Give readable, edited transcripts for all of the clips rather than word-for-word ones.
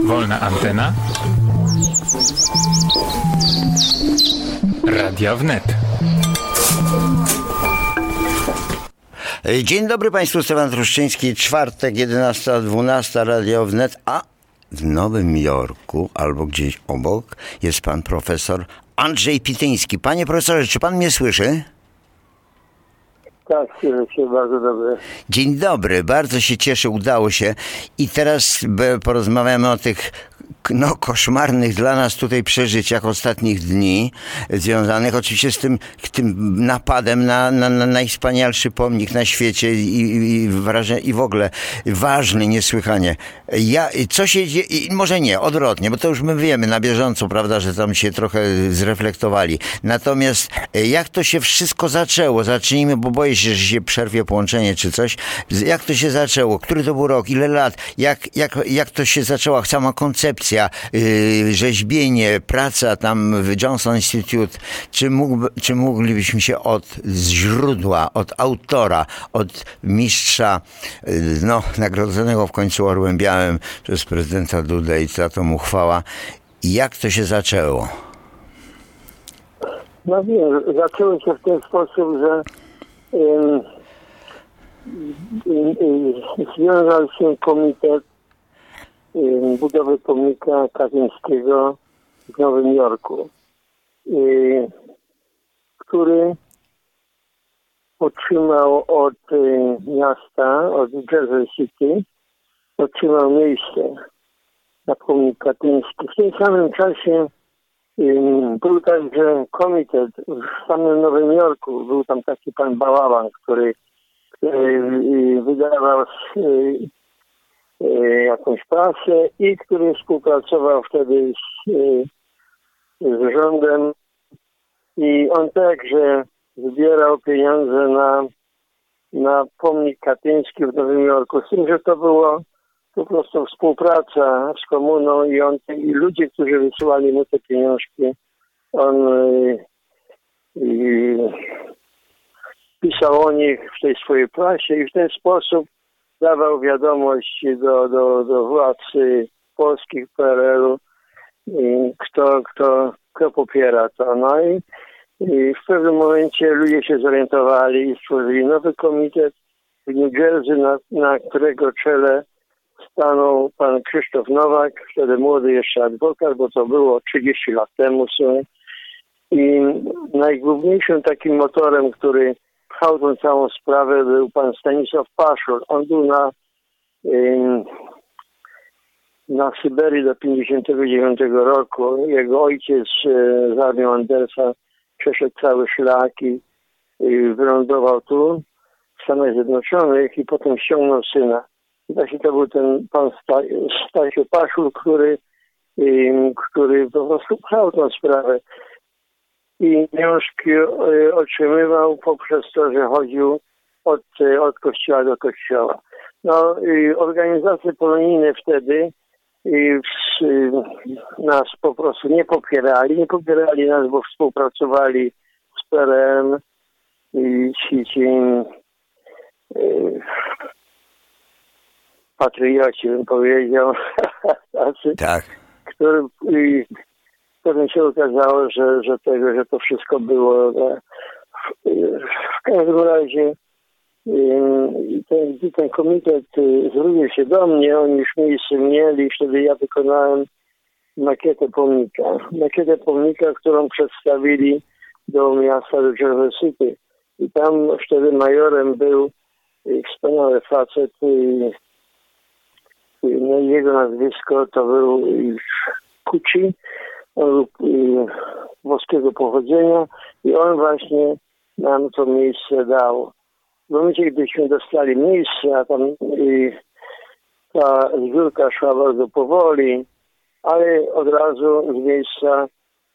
Wolna antena. Radia Wnet. Dzień dobry Państwu, Stefan Truszczyński, czwartek, 11:12, Radio Wnet, a w Nowym Jorku, albo gdzieś obok, jest pan profesor Andrzej Pityński. Panie profesorze, czy pan mnie słyszy? Tak, słyszę się bardzo dobrze. Dzień dobry, bardzo się cieszę, udało się. I teraz porozmawiamy o tych koszmarnych dla nas tutaj przeżyciach ostatnich dni, związanych oczywiście z tym napadem na najwspanialszy pomnik na świecie i w ogóle ważny niesłychanie. Co się dzieje, może nie, odwrotnie, bo to już my wiemy na bieżąco, prawda, że tam się trochę zreflektowali. Natomiast jak to się wszystko zaczęło? Zacznijmy, bo boję się, że się przerwie połączenie czy coś. Jak to się zaczęło? Który to był rok? Ile lat? Jak to się zaczęła sama koncepcja? Rzeźbienie, praca tam w Johnson Institute, czy moglibyśmy się od źródła, od autora, od mistrza, nagrodzonego w końcu Orłem Białym przez prezydenta Dudę i za to mu chwała. Jak to się zaczęło? No wiem, zaczęło się w ten sposób, że związał się komitet budowy pomnika Kaczyńskiego w Nowym Jorku, który otrzymał od miasta, od Jersey City, otrzymał miejsce na pomnik Kaczyński. W tym samym czasie był także komitet w samym Nowym Jorku. Był tam taki pan Bałaban, który wydawał jakąś prasę i który współpracował wtedy z rządem i on także zbierał pieniądze na pomnik Kaczyński w Nowym Jorku. Z tym, że to było po prostu współpraca z komuną i ludzie, którzy wysyłali mu te pieniążki, on pisał o nich w tej swojej prasie i w ten sposób dawał wiadomość do władz polskich PRL-u, kto popiera to. No i w pewnym momencie ludzie się zorientowali i stworzyli nowy komitet w New Jersey, na którego czele stanął pan Krzysztof Nowak, wtedy młody jeszcze adwokat, bo to było 30 lat temu. I najgłówniejszym takim motorem, który pchał tą całą sprawę, był pan Stanisław Paszul. On był na Syberii do 59 roku. Jego ojciec z armią Andersa przeszedł cały szlak i wylądował tu w Stanach Zjednoczonych i potem ściągnął syna. I właśnie to był ten pan Stasiu Paszul, który po prostu pchał tą sprawę. I pieniążki otrzymywał poprzez to, że chodził od kościoła do kościoła. No, organizacje polonijne wtedy nas po prostu nie popierali nas, bo współpracowali z PRL i ci patrioci, bym powiedział, tacy, tak. Potem się okazało, że to wszystko było. W każdym razie ten komitet zwrócił się do mnie, oni już miejsce mieli, wtedy ja wykonałem makietę pomnika, którą przedstawili do miasta, do Jersey City. I tam wtedy majorem był wspaniały facet, jego nazwisko to był Kuci. On był włoskiego pochodzenia i on właśnie nam to miejsce dał. W momencie, gdyśmy dostali miejsce, a tam ta zbiórka szła bardzo powoli, ale od razu z miejsca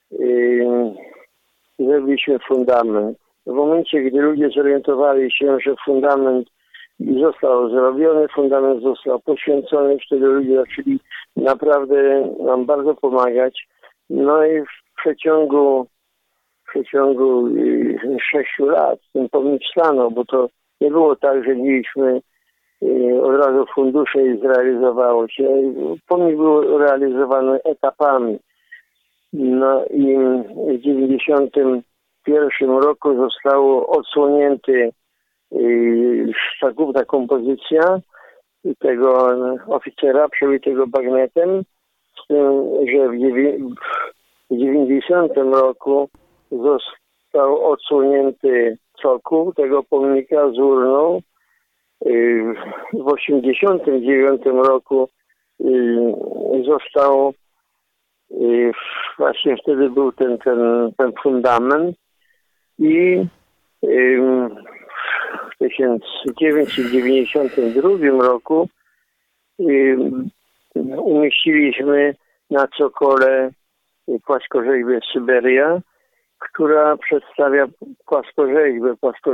zrobiliśmy fundament. W momencie, gdy ludzie zorientowali się, że fundament został zrobiony, fundament został poświęcony, wtedy ludzie zaczęli naprawdę nam bardzo pomagać. No i w przeciągu 6 lat ten pomnik stanął, bo to nie było tak, że mieliśmy od razu fundusze i zrealizowało się. Pomnik był realizowany etapami. No i w 1991 roku zostało odsłonięty ta kompozycja tego oficera przebitego bagnetem, z tym, że w 90 roku został odsłonięty cokół tego pomnika z urną. W 89 roku został, właśnie wtedy był ten fundament i w 1992 roku umieściliśmy na cokole płaskorzeźbę Syberia, która przedstawia płaskorzeźbę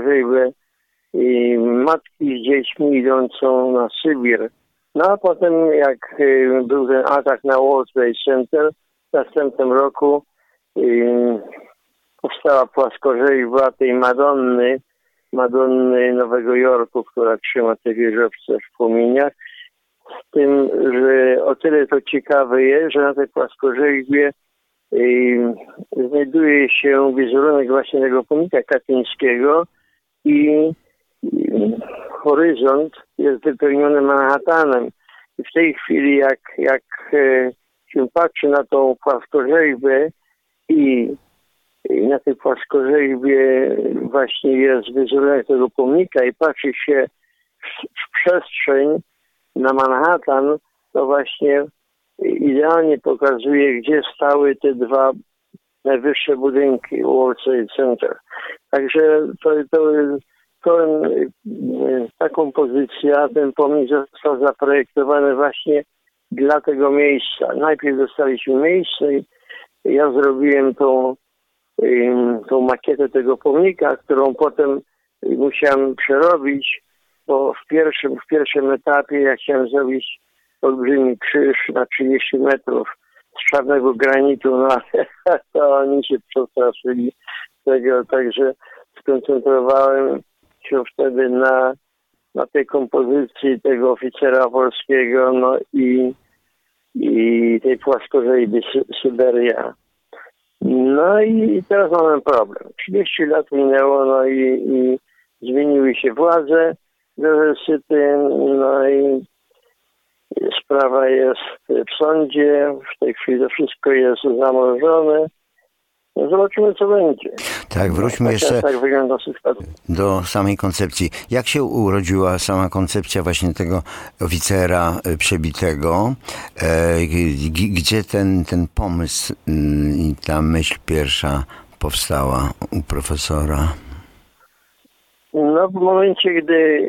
matki z dziećmi idącą na Sybir. No a potem, jak był ten atak na World Trade Center, w następnym roku powstała płaskorzeźba tej Madonny Nowego Jorku, która trzyma te wieżowce w płomieniach. Z tym, że o tyle to ciekawe jest, że na tej płaskorzeźbie znajduje się wizerunek właśnie tego pomnika katyńskiego i horyzont jest wypełniony Manhattanem. I w tej chwili, jak się patrzy na tą płaskorzeźbę i na tej płaskorzeźbie właśnie jest wizerunek tego pomnika i patrzy się w przestrzeń na Manhattan, to właśnie idealnie pokazuje, gdzie stały te dwa najwyższe budynki World Trade Center. Także ta kompozycja, ten pomnik został zaprojektowany właśnie dla tego miejsca. Najpierw dostaliśmy miejsce i ja zrobiłem tą makietę tego pomnika, którą potem musiałem przerobić, bo w pierwszym etapie ja chciałem zrobić olbrzymi krzyż na 30 metrów z czarnego granitu, no to oni się przestraszyli tego, także skoncentrowałem się wtedy na tej kompozycji tego oficera polskiego, no i tej płaskorzeźby Syberia. No i teraz mamy problem. 30 lat minęło, no i zmieniły się władze Rzeszyty, no i sprawa jest w sądzie. W tej chwili to wszystko jest zamrożone. No zobaczymy, co będzie. Tak, wróćmy jeszcze tak wygląda sytuacja. do samej koncepcji. Jak się urodziła sama koncepcja właśnie tego oficera przebitego? Gdzie ten pomysł i ta myśl pierwsza powstała u profesora? No w momencie, gdy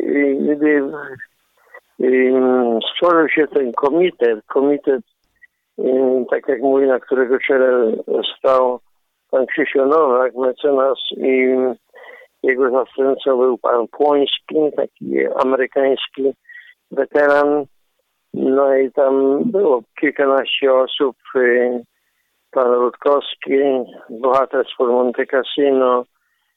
stworzył się ten komitet, tak jak mówię, na którego czele stał pan Krzysiu Nowak, mecenas, i jego zastępcą był pan Płoński, taki amerykański weteran. No i tam było kilkanaście osób. Pan Rutkowski, bohater z Monte Cassino,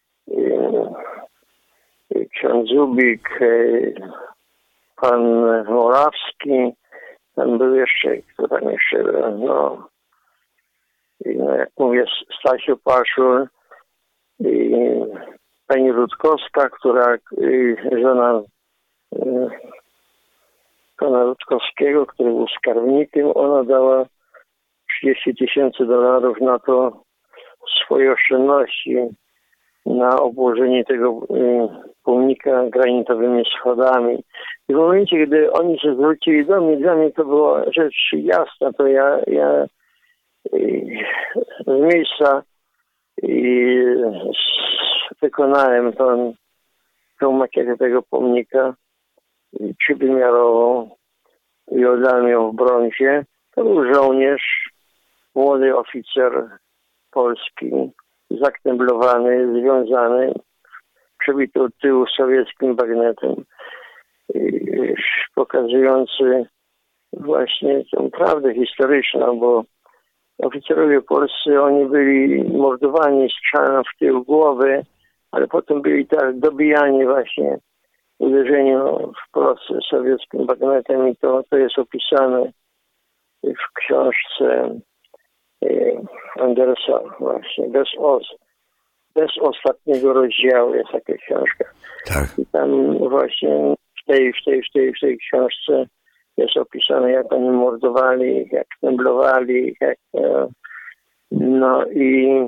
ksiądz Zubik, pan Morawski, tam był jeszcze, kto tam jeszcze był, no jak mówię, Stasiu Paszur, pani Rutkowska, która żona pana Rutkowskiego, który był skarbnikiem, ona dała $30,000 na to swoje oszczędności, na obłożenie tego pomnika granitowymi schodami. I w momencie, gdy oni się zwrócili do mnie, dla mnie to była rzecz jasna, to ja z miejsca wykonałem tą makietę tego pomnika trzywymiarową i oddałem ją w brązie. To był żołnierz, młody oficer polski, zakneblowany, związany, przebity od tyłu sowieckim bagnetem, pokazujący właśnie tę prawdę historyczną, bo oficerowie polscy, oni byli mordowani strzałem w tył głowy, ale potem byli tak dobijani właśnie uderzeniu w Polsce sowieckim bagnetem i to jest opisane w książce Andersa właśnie, bez ostatniego rozdziału jest taka książka. Tak. I tam właśnie w tej książce jest opisane, jak oni mordowali, jak knęblowali, no i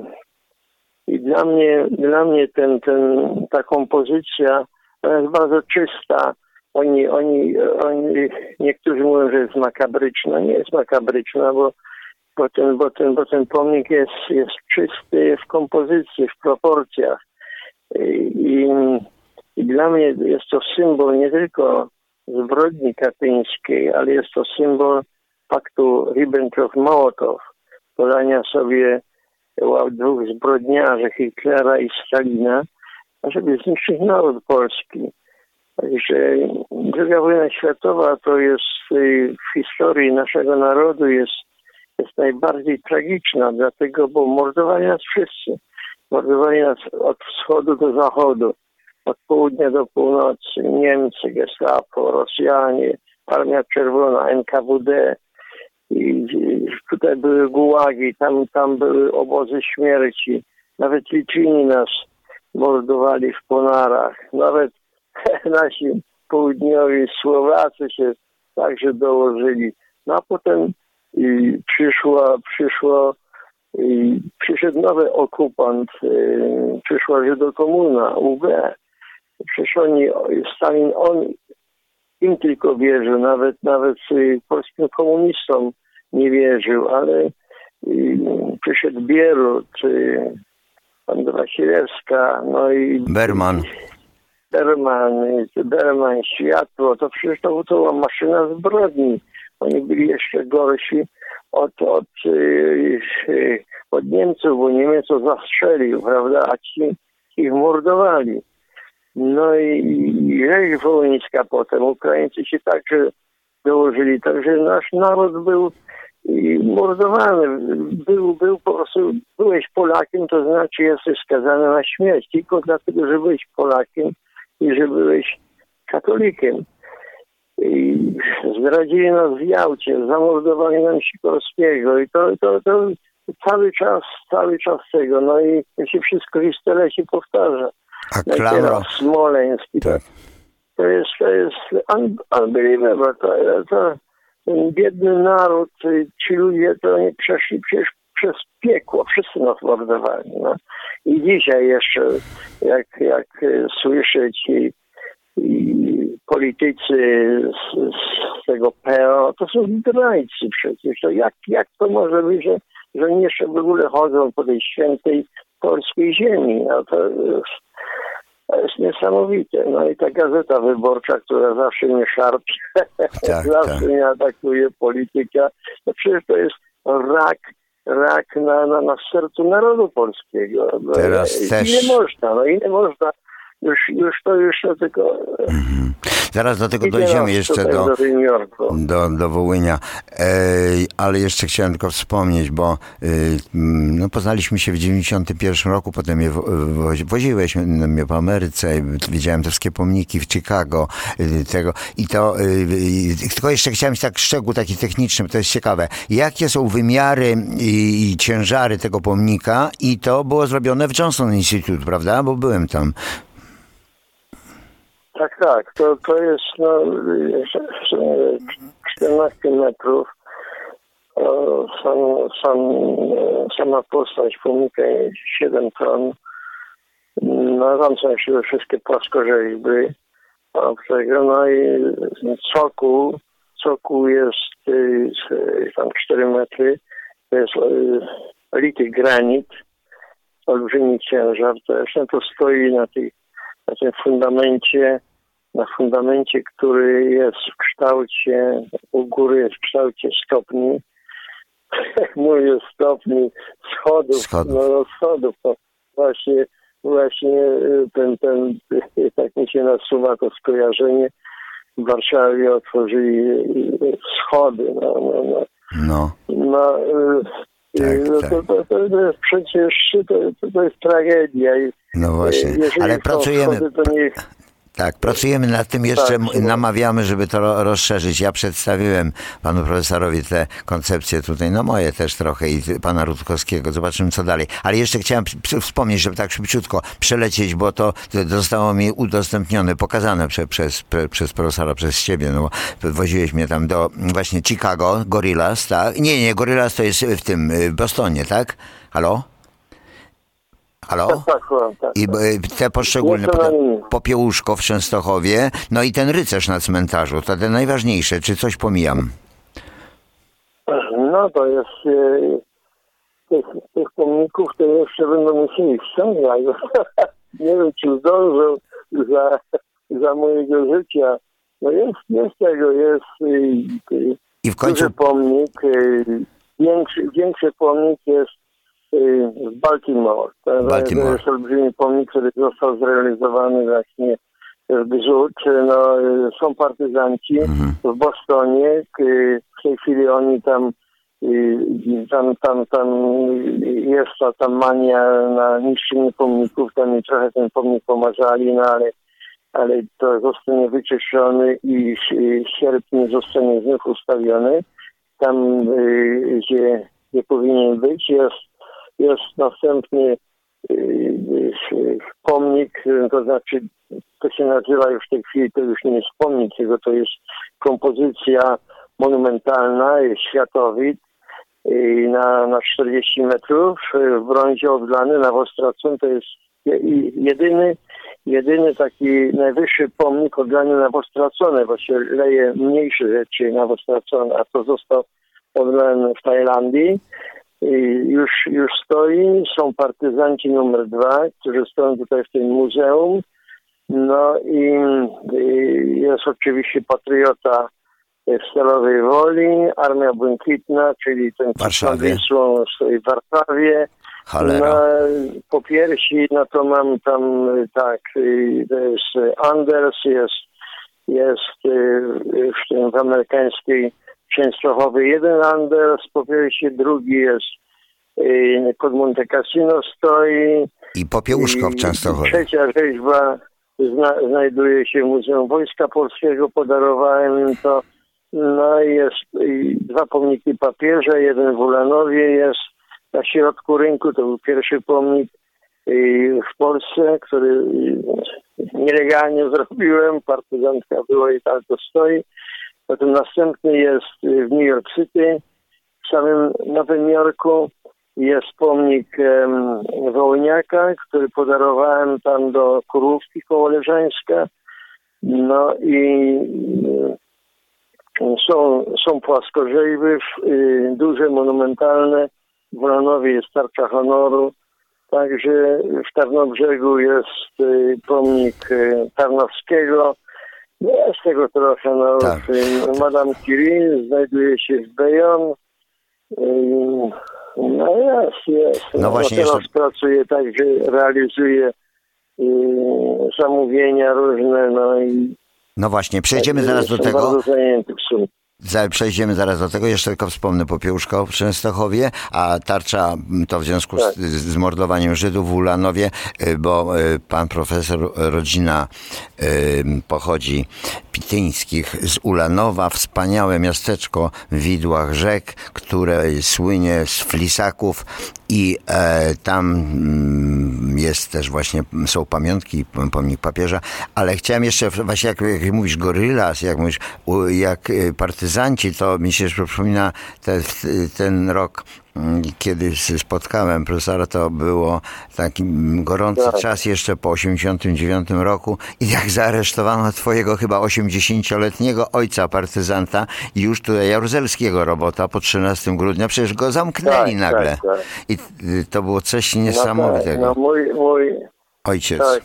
dla mnie ta kompozycja jest bardzo czysta. Oni, niektórzy mówią, że jest makabryczna. Nie jest makabryczna, bo ten pomnik jest czysty w kompozycji, w proporcjach. I dla mnie jest to symbol nie tylko zbrodni katyńskiej, ale jest to symbol paktu Ribbentrop-Mołotow, podania sobie dwóch zbrodniarzy, Hitlera i Stalina, żeby zniszczyć naród polski. Także II wojna światowa to jest w historii naszego narodu jest najbardziej tragiczna, dlatego, bo mordowali nas wszyscy. Mordowali nas od wschodu do zachodu, od południa do północy. Niemcy, Gestapo, Rosjanie, Armia Czerwona, NKWD. I tutaj były gułagi, tam były obozy śmierci. Nawet Litwini nas mordowali w Ponarach. Nawet nasi południowi Słowacy się także dołożyli. No a potem przyszedł nowy okupant, przyszła Żydokomuna, UB. Przecież Stalin, im tylko wierzył, nawet polskim komunistom nie wierzył, ale przyszedł Bierut, Wanda Wasilewska, no i Berman, Światło, to przecież to była maszyna zbrodni. Oni byli jeszcze gorsi od Niemców, bo Niemiec zastrzelił, prawda, a ci ich mordowali. No i rzeź wołyńska potem, Ukraińcy się także dołożyli, także nasz naród był mordowany, był po prostu, byłeś Polakiem, to znaczy jesteś skazany na śmierć, tylko dlatego, że byłeś Polakiem i że byłeś katolikiem. I zdradzili nas w Jałcie, zamordowali nam Sikorskiego i to cały czas tego, no i to się wszystko w historii się powtarza. A klamra... Smoleńsk. Tak. To jest unbelievable. Ten biedny naród, ci ludzie, to oni przeszli przecież przez piekło. Wszyscy nas mordowali. No. I dzisiaj jeszcze, jak słyszę ci politycy z tego PO, to są zdrajcy przecież. To jak to może być, że oni jeszcze w ogóle chodzą po tej świętej polskiej ziemi? No to jest niesamowite. No i ta Gazeta Wyborcza, która zawsze mnie szarpie, zawsze mnie atakuje polityka, to przecież to jest rak na sercu narodu polskiego. No, teraz też... Ile można? Już to tylko... Zaraz do tego dojdziemy jeszcze do Wołynia. Ale jeszcze chciałem tylko wspomnieć, bo poznaliśmy się w 91 roku, potem woziłeś mnie po Ameryce, widziałem te wszystkie pomniki w Chicago, tylko jeszcze chciałem tak szczegół taki techniczny, bo to jest ciekawe. Jakie są wymiary i ciężary tego pomnika? I to było zrobione w Johnson Institute, prawda? Bo byłem tam. Tak. To jest 14 metrów. Sama postać pomnika jest 7 ton. Narządzą się wszystkie płaskorzeźby. No i cokół jest tam 4 metry. To jest lity granit. Olbrzymi ciężar. To stoi na tym fundamencie, który jest w kształcie, u góry jest w kształcie stopni. Mówię stopni, schodów. To właśnie ten tak mi się nasuwa to skojarzenie. W Warszawie otworzyli schody. To jest przecież to jest tragedia. No właśnie, ale pracujemy. Tak, pracujemy nad tym jeszcze, namawiamy, żeby to rozszerzyć. Ja przedstawiłem panu profesorowi te koncepcje tutaj, no moje też trochę i pana Rutkowskiego. Zobaczymy, co dalej. Ale jeszcze chciałem wspomnieć, żeby tak szybciutko przelecieć, bo to zostało mi udostępnione, pokazane przez profesora, przez ciebie, no bo woziłeś mnie tam do właśnie Chicago, Gorillaz, tak? Nie, Gorillaz to jest w tym, w Bostonie, tak? Halo? Halo? Tak. I te poszczególne, Popiełuszko w Częstochowie, no i ten rycerz na cmentarzu, to te najważniejsze, czy coś pomijam? No to jest tych pomników to jeszcze będą musieli ściągać. Nie wiem, czy zdążą za mojego życia. No jest tego, jest I w końcu duży pomnik, większy pomnik jest w Baltimore. To jest olbrzymi pomnik, który został zrealizowany właśnie w Brzód. No, są partyzanci w Bostonie. W tej chwili oni tam jest ta mania na niszczenie pomników. Tam i trochę ten pomnik pomazali, no ale to zostanie wyczyszczony i w sierpniu zostanie znów ustawiony. Tam, gdzie powinien być, jest następny pomnik, to znaczy to się nazywa już w tej chwili, to już nie jest pomnik, tylko to jest kompozycja monumentalna, jest światowid na 40 metrów w brązie odlany na Wostracon. To jest jedyny taki najwyższy pomnik odlany na Wostracone, bo się leje mniejsze rzeczy na Wostracone, a to został odlany w Tajlandii. Już stoi, są partyzanci numer 2, którzy stoją tutaj w tym muzeum. No i jest oczywiście patriota w Stalowej Woli, Armia Błękitna, czyli ten Wisłą stoi w Warszawie. No, po piersi, no to mam tam tak, to jest Anders, jest w amerykańskiej Częstochowy jeden Anders, po piersi, drugi jest pod Monte Cassino stoi. I Popiełuszko w Częstochowie. Trzecia rzeźba znajduje się w Muzeum Wojska Polskiego, podarowałem to. No i jest 2 pomniki papieża, jeden w Ulanowie jest na środku rynku, to był pierwszy pomnik w Polsce, który nielegalnie zrobiłem, partyzantka była i tak to stoi. Potem następny jest w New York City, w samym Nowym Jorku jest pomnik Wołyniaka, który podarowałem tam do Kurłówki koło Leżańska. No i są płaskorzeźby, duże, monumentalne. W Ulanowie jest Tarcza Honoru. Także w Tarnobrzegu jest pomnik Tarnowskiego. Jest tego trochę. No, tak. Madame Curie znajduje się w Bayonne. No jest. No właśnie teraz jeszcze... pracuję tak, że realizuję zamówienia różne. No właśnie, przejdziemy zaraz do tego. Bardzo zajęty w sumie. Przejdziemy zaraz do tego. Jeszcze tylko wspomnę Popiełuszko w Częstochowie, a Tarcza to w związku z mordowaniem Żydów w Ulanowie, bo pan profesor, rodzina pochodzi Pityńskich z Ulanowa, wspaniałe miasteczko w widłach rzek, które słynie z flisaków i tam jest też właśnie, są pamiątki, pomnik papieża, ale chciałem jeszcze, właśnie jak mówisz Gorillaz, jak mówisz, jak partyzanci, to mi się przypomina ten rok, kiedy spotkałem profesora, to było taki gorący czas jeszcze po 89 roku i jak zaaresztowano twojego chyba 80-letniego ojca partyzanta i już tutaj jaruzelskiego robota po 13 grudnia, przecież go zamknęli nagle. Tak. I to było coś niesamowitego. No mój ojciec. Tak,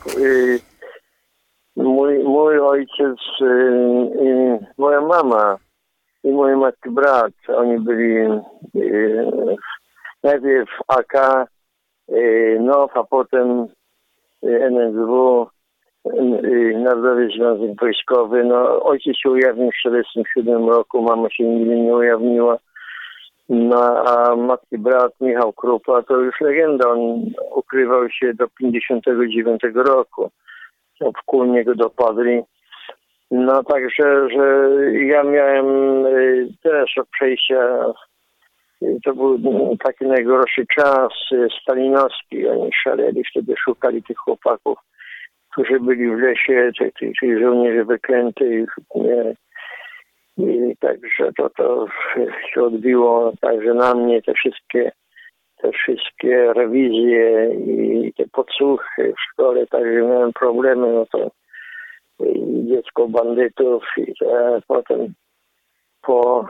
mój ojciec i moja mama i mój matki brat, oni byli najpierw AK, NOW, a potem NSW, Narodowy Związek Wojskowy. No, ojciec się ujawnił w 1947 roku, mama się nigdy nie ujawniła. No, a matki brat Michał Krupa to już legenda, on ukrywał się do 59 roku. obłudnie go dopadli. No także, że ja miałem też od przejścia, to był taki najgorszy czas stalinowski. Oni szaleli, wtedy szukali tych chłopaków, którzy byli w lesie, tych żołnierzy wyklętych. I także to się odbiło także na mnie, te wszystkie rewizje i te podsłuchy w szkole, także miałem problemy, no to dziecko bandytów i potem po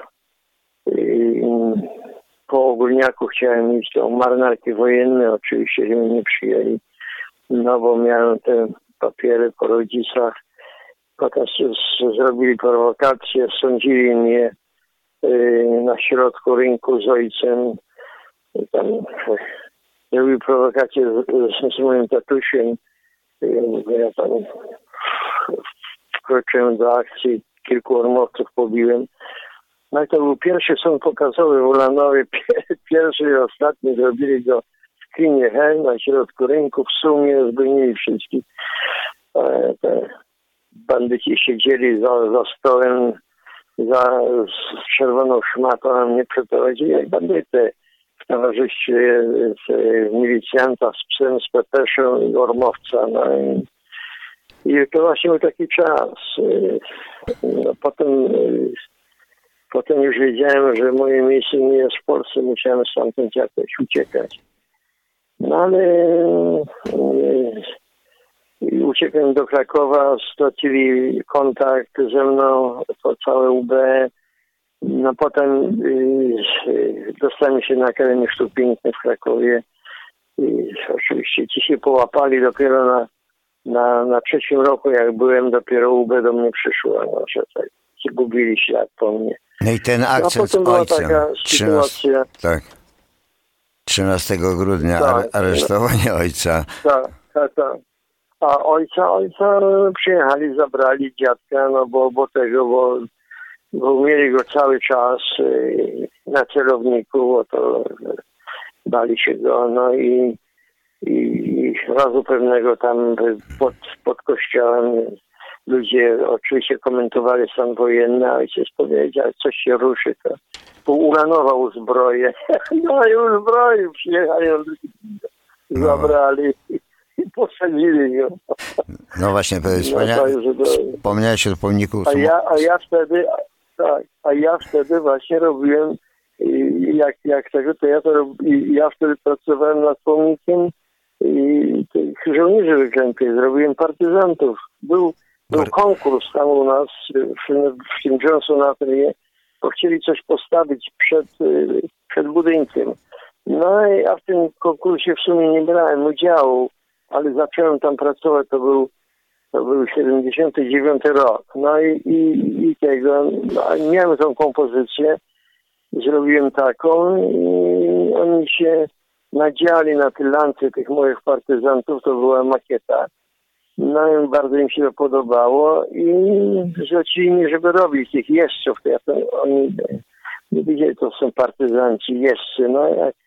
ogólniaku chciałem iść do marynarki wojennej, oczywiście, że mnie nie przyjęli, no bo miałem te papiery po rodzicach. Potem zrobili prowokację, sądzili mnie na środku rynku z ojcem. Tam zrobili prowokację z moim tatusiem. Ja tam wkroczyłem do akcji, kilku ormowców pobiłem. No i to był pierwszy sąd pokazowy w Ulanowie. Pierwszy i ostatni zrobili go w kinie Hel na środku rynku. W sumie zgonili wszystkich. Te bandyci siedzieli za stołem, z czerwoną szmatą, a mnie przeprowadzili jak bandyty w towarzystwie milicjanta z psem, z pepeszą i ormowca. No i to właśnie był taki czas. No, potem już wiedziałem, że moje miejsce nie jest w Polsce, musiałem stamtąd jakoś uciekać. No ale uciekłem do Krakowa, stracili kontakt ze mną, to całe UB. No potem dostałem się na Akademię Sztuk Pięknych w Krakowie. I oczywiście ci się połapali dopiero na trzecim roku, jak byłem, dopiero UB do mnie przyszło, no, że tak zgubili ślad po mnie. No i ten akcent z ojcem. 13 grudnia tak, aresztowanie ojca. Tak. A ojca przyjechali, zabrali dziadka, no bo mieli go cały czas na celowniku, bo to bali się go, no i razu pewnego tam pod kościołem ludzie oczywiście komentowali stan wojenny, a ojciec powiedział, coś się ruszy, to ulanował zbroję. No i uzbroił, przyjechali, zabrali i posadzili go. No właśnie, wspomniałeś o pomniku. A ja wtedy właśnie robiłem, jak tego, to ja wtedy pracowałem nad pomnikiem tych żołnierzy wyklętych, zrobiłem partyzantów. Był konkurs tam u nas w tym Johnson Atelier, bo chcieli coś postawić przed budynkiem. No i ja w tym konkursie w sumie nie brałem udziału, ale zacząłem tam pracować, to był 79 rok. No i miałem tą kompozycję, zrobiłem taką i oni się nadziali na te lance tych moich partyzantów, to była makieta. No i bardzo im się to podobało i zlecili mi, żeby robić tych jeźdźców. Oni nie wiedzieli, to są partyzanci, jeźdźcy. No jak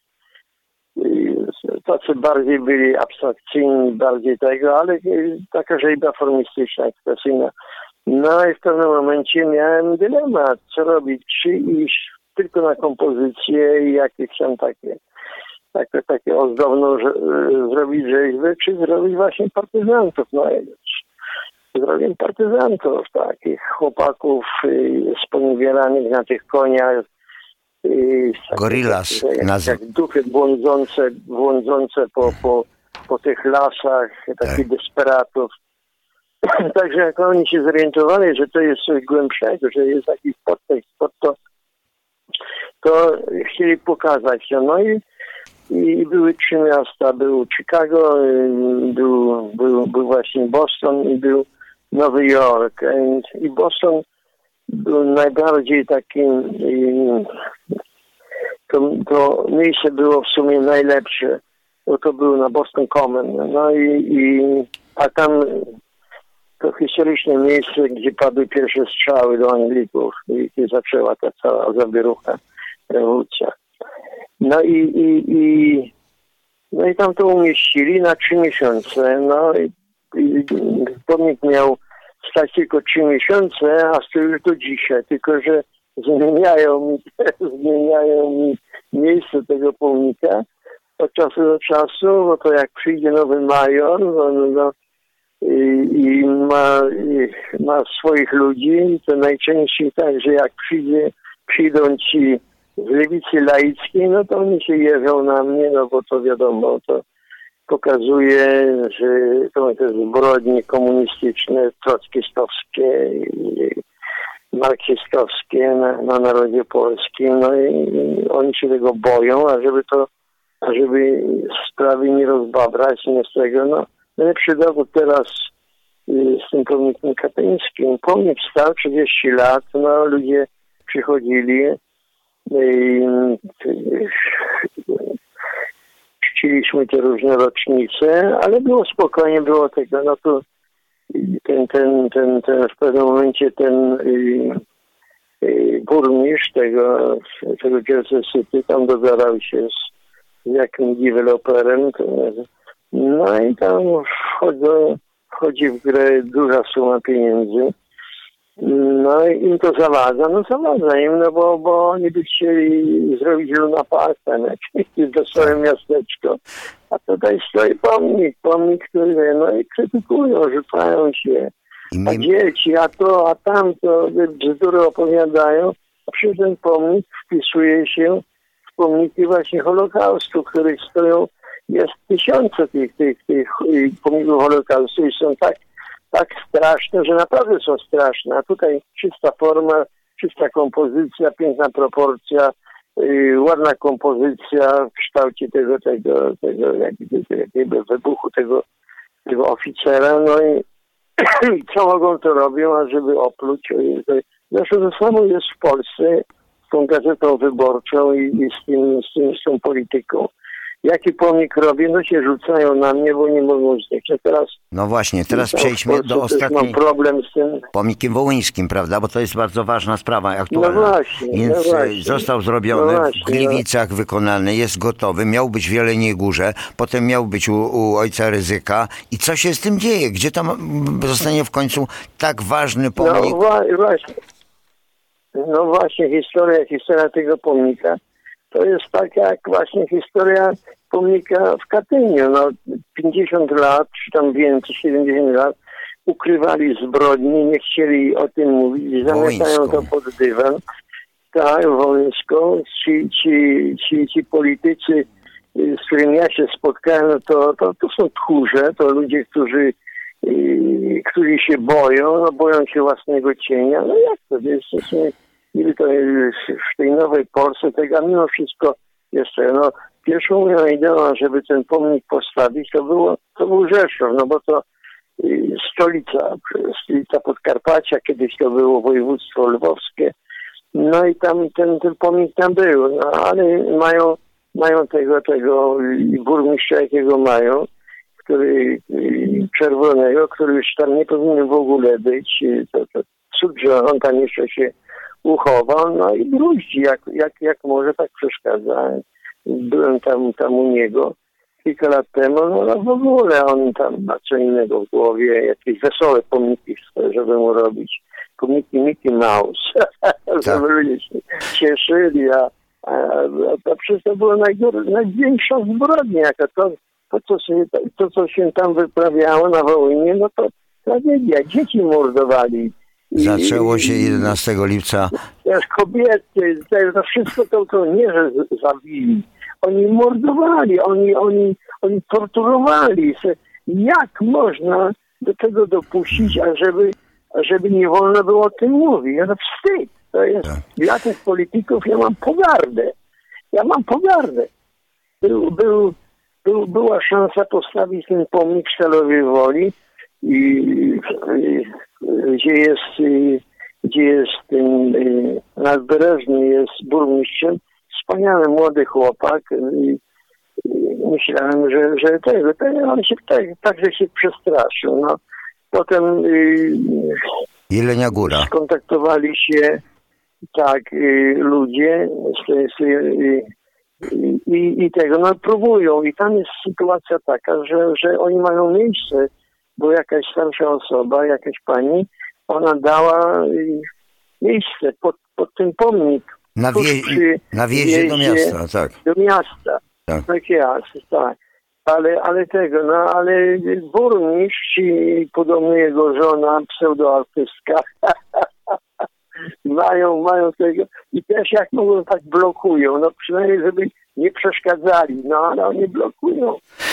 tacy bardziej byli abstrakcyjni, bardziej tego, ale taka rzeźba formistyczna, ekspresyjna. No i w pewnym momencie miałem dylemat, co robić, czy iść tylko na kompozycję i jakieś tam takie ozdobną zrobić rzeźbę, czy zrobić właśnie partyzantów. No i zrobiłem partyzantów, takich chłopaków sponiewieranych na tych koniach. Gorillas. Jak duchy błądzące po tych lasach, takich desperatów. Także jak oni się zorientowali, że to jest coś głębszego, że jest jakiś podtekst, to chcieli pokazać to. No i były 3 miasta. Był Chicago, był właśnie Boston i był Nowy Jork. I Boston był najbardziej takim... To miejsce było w sumie najlepsze, bo to było na Boston Common. No a tam to historyczne miejsce, gdzie padły pierwsze strzały do Anglików i zaczęła ta cała zawierucha, rewolucja. No i tam to umieścili na 3 miesiące. No pomnik miał stać tylko 3 miesiące, a stoi już do dzisiaj, tylko że zmieniają mi miejsce tego pomnika od czasu do czasu, bo to jak przyjdzie nowy major, i ma swoich ludzi, to najczęściej tak, że jak przyjdą ci z lewicy laickiej, no to oni się jeżą na mnie, no bo to wiadomo, to pokazuje, że to te zbrodnie komunistyczne, trockistowskie, marksistowskie na narodzie polskim, no i oni się tego boją, ażeby sprawy nie rozbabrać, nie z tego, no. Najlepszy dowód teraz z tym pomnikiem katyńskim. Pomnik stał 30 lat, no ludzie przychodzili i czciliśmy te różne rocznice, ale było spokojnie, było tego, no to ten w pewnym momencie ten burmistrz tego Jersey City tam dogadał się z jakimś deweloperem, no i tam wchodzi w grę duża suma pieniędzy. No i im to zawadza im, no bo oni by chcieli zrobić Luna Park, jakieś wesołe miasteczko. A tutaj stoi pomnik, który no i krytykują, rzucają się. A dzieci, a to, a tamto, bzdury opowiadają. A przy ten pomnik wpisuje się w pomniki właśnie Holokaustu, których stoją, jest tysiące tych pomników Holokaustu i są tak straszne, że naprawdę są straszne. A tutaj czysta forma, czysta kompozycja, piękna proporcja, ładna kompozycja w kształcie tego wybuchu tego oficera. No i co mogą to robią, ażeby opluć? Zresztą to samo jest w Polsce z tą gazetą wyborczą i z tą polityką. Jaki pomnik robię, no się rzucają na mnie, bo nie mogą zdać. No właśnie, teraz przejdźmy do ostatniej. Mam problem z tym Pomnikiem wołyńskim, prawda? Bo to jest bardzo ważna sprawa aktualna. No właśnie. Więc został zrobiony, w Gliwicach wykonany, jest gotowy, miał być w Jeleniej Górze, potem miał być u ojca Rydzyka. I co się z tym dzieje? Gdzie tam zostanie w końcu tak ważny pomnik? No właśnie, historia tego pomnika to jest taka jak właśnie historia pomnika w Katyniu. No, 50 lat, czy tam więcej, 70 lat ukrywali zbrodnie, nie chcieli o tym mówić, zamiatają to pod dywan. Tak, Wołyńską. Ci politycy, z którymi ja się spotkałem, to są tchórze, to ludzie, którzy się boją się własnego cienia. No jak to jest? Niby to jest w tej nowej Polsce, tego, a mimo wszystko jeszcze, no, pierwszą moją ideą, żeby ten pomnik postawić, to był Rzeszów, no bo to stolica Podkarpacia, kiedyś to było województwo lwowskie, no i tam ten pomnik tam był, no ale mają tego burmistrza, jakiego mają, czerwonego, który już tam nie powinien w ogóle być, to cud, że on tam jeszcze się uchował, no i bruździ, jak może, tak przeszkadza. Byłem tam u niego kilka lat temu, no w ogóle on tam ma co innego w głowie, jakieś wesołe pomniki chce, żeby mu robić. Pomniki Mickey Mouse, żeby ludzie się cieszyli, a przecież to była największa zbrodnia, to, co się tam wyprawiało na Wołyniu, no to tragedia, dzieci mordowali. Zaczęło się 11 lipca. Kobiety, to wszystko to nie, że zabili. Oni mordowali, oni torturowali. Jak można do tego dopuścić, ażeby nie wolno było o tym mówić? No wstyd. To jest, dla tych polityków ja mam pogardę. Była szansa postawić ten pomnik w Stalowej Woli, gdzie jest ten Nadbrzeżny, jest burmistrzem, wspaniały młody chłopak. Myślałem, że on się także się przestraszył. No. Potem Jelenia Góra. Skontaktowali się ludzie i tego, no próbują. I tam jest sytuacja taka, że oni mają miejsce bo jakaś starsza osoba, jakaś pani, ona dała miejsce pod ten pomnik. Na wjeździe do miasta, tak. Do miasta, tak jest, tak. Ale burmistrz i podobno jego żona, pseudoartystka, mają tego i też jak mogą tak blokują, no przynajmniej żeby nie przeszkadzali, no ale oni blokują.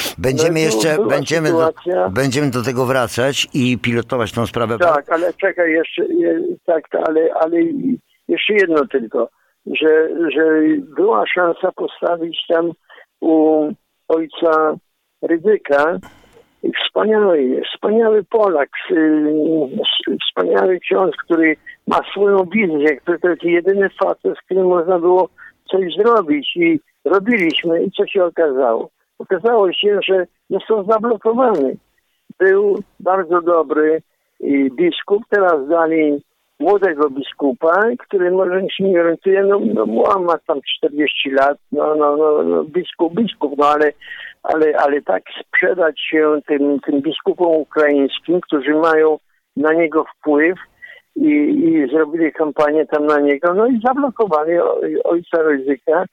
Będziemy do tego wracać i pilotować tą sprawę. Tak, ale czekaj jeszcze, ale jeszcze jedno tylko, że była szansa postawić tam u ojca Rydzyka, wspaniały Polak, wspaniały ksiądz, który ma swoją wizję, który to jest jedyny facet, z którym można było coś zrobić i robiliśmy i co się okazało? Okazało się, że został zablokowany. Był bardzo dobry biskup, teraz dali młodego biskupa, który może się nie orientuje, ma tam 40 lat, biskup, ale tak sprzedać się tym biskupom ukraińskim, którzy mają na niego wpływ i zrobili kampanię tam na niego, no i zablokowali ojca Rydzyka,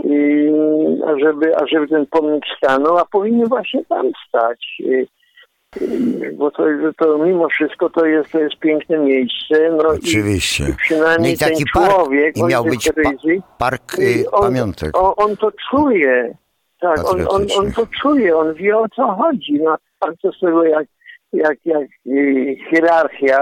ażeby ten pomnik stanął, a powinien właśnie tam stać. Bo to mimo wszystko to jest piękne miejsce. No oczywiście. I przynajmniej no i taki ten człowiek, i miał być park pamiątek. On to czuje. Tak, on to czuje, on wie o co chodzi. No, a co z tego jak hierarchia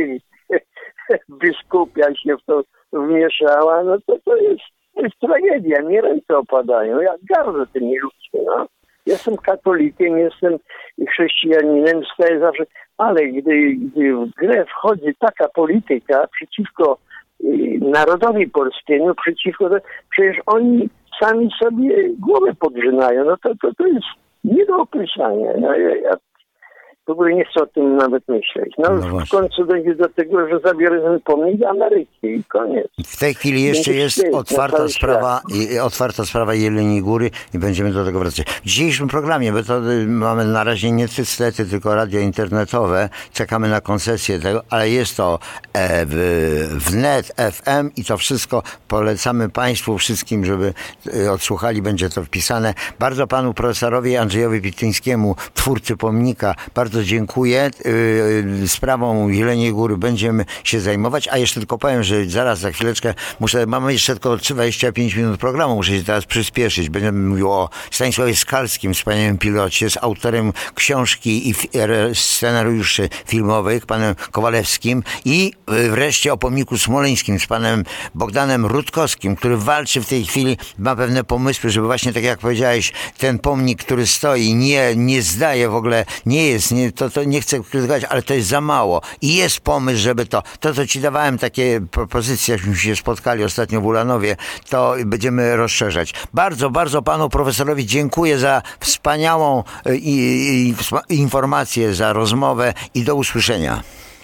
biskupia się w to wmieszała, no to jest tragedia. Nie ręce opadają. Ja gardzę tymi ludźmi, no. Jestem katolikiem, jestem chrześcijaninem, staję zawsze, ale gdy w grę wchodzi taka polityka przeciwko narodowi polskiemu, przecież oni sami sobie głowę podrzynają. No to jest nie do opisania. No, ja w ogóle nie chcę o tym nawet myśleć. W końcu dojdzie do tego, że zabiorę ten pomnik do Ameryki i koniec. W tej chwili jeszcze jest otwarta sprawa Jeleniej Góry i będziemy do tego wracać. W dzisiejszym programie, bo to mamy na razie nie niestety tylko radio internetowe, czekamy na koncesję tego, ale jest to wnet, FM i to wszystko polecamy Państwu wszystkim, żeby odsłuchali, będzie to wpisane. Bardzo panu profesorowi Andrzejowi Pityńskiemu, twórcy pomnika, bardzo dziękuję. Sprawą Jeleniej Góry będziemy się zajmować, a jeszcze tylko powiem, że zaraz za chwileczkę mamy jeszcze tylko 25 minut programu, muszę się teraz przyspieszyć. Będziemy mówił o Stanisławie Skalskim, wspaniałym pilocie, z autorem książki i scenariuszy filmowych, panem Kowalewskim i wreszcie o pomniku smoleńskim z panem Bogdanem Rutkowskim, który walczy w tej chwili, ma pewne pomysły, żeby właśnie tak jak powiedziałeś, ten pomnik, który stoi, nie zdaje w ogóle, to nie chcę krytykować, ale to jest za mało. I jest pomysł, żeby to co ci dawałem, takie propozycje, jakśmy się spotkali ostatnio w Ulanowie, to będziemy rozszerzać. Bardzo, bardzo panu profesorowi dziękuję za wspaniałą informację, za rozmowę i do usłyszenia.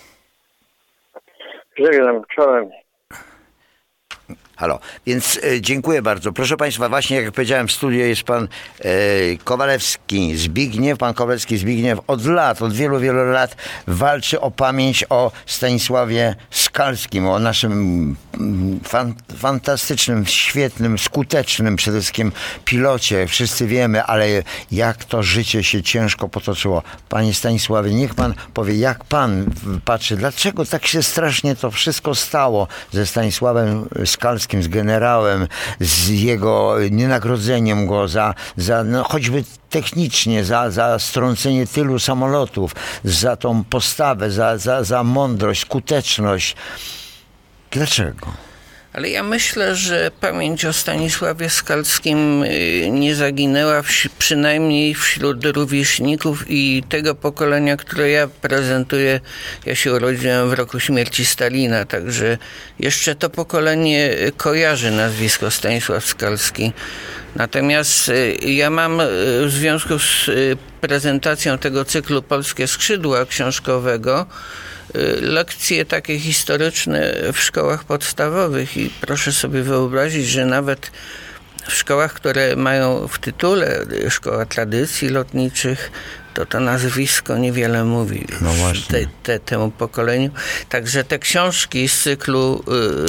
Żegnam, czołem. Halo. Więc dziękuję bardzo. Proszę Państwa, właśnie jak powiedziałem, w studiu jest pan Kowalewski Zbigniew. Pan Kowalewski Zbigniew od wielu, wielu lat walczy o pamięć o Stanisławie Skalskim, o naszym fantastycznym, świetnym, skutecznym przede wszystkim pilocie. Wszyscy wiemy, ale jak to życie się ciężko potoczyło. Panie Stanisławie, niech pan powie, jak pan patrzy, dlaczego tak się strasznie to wszystko stało ze Stanisławem Skalskim, z generałem, z jego nienagrodzeniem go za choćby technicznie, za strącenie tylu samolotów, za tą postawę, za mądrość, skuteczność. Dlaczego? Ale ja myślę, że pamięć o Stanisławie Skalskim nie zaginęła przynajmniej wśród rówieśników i tego pokolenia, które ja prezentuję. Ja się urodziłem w roku śmierci Stalina, także jeszcze to pokolenie kojarzy nazwisko Stanisław Skalski. Natomiast ja mam w związku z prezentacją tego cyklu Polskie Skrzydła książkowego lekcje takie historyczne w szkołach podstawowych i proszę sobie wyobrazić, że nawet w szkołach, które mają w tytule Szkoła Tradycji Lotniczych, to nazwisko niewiele mówi temu pokoleniu. Także te książki z cyklu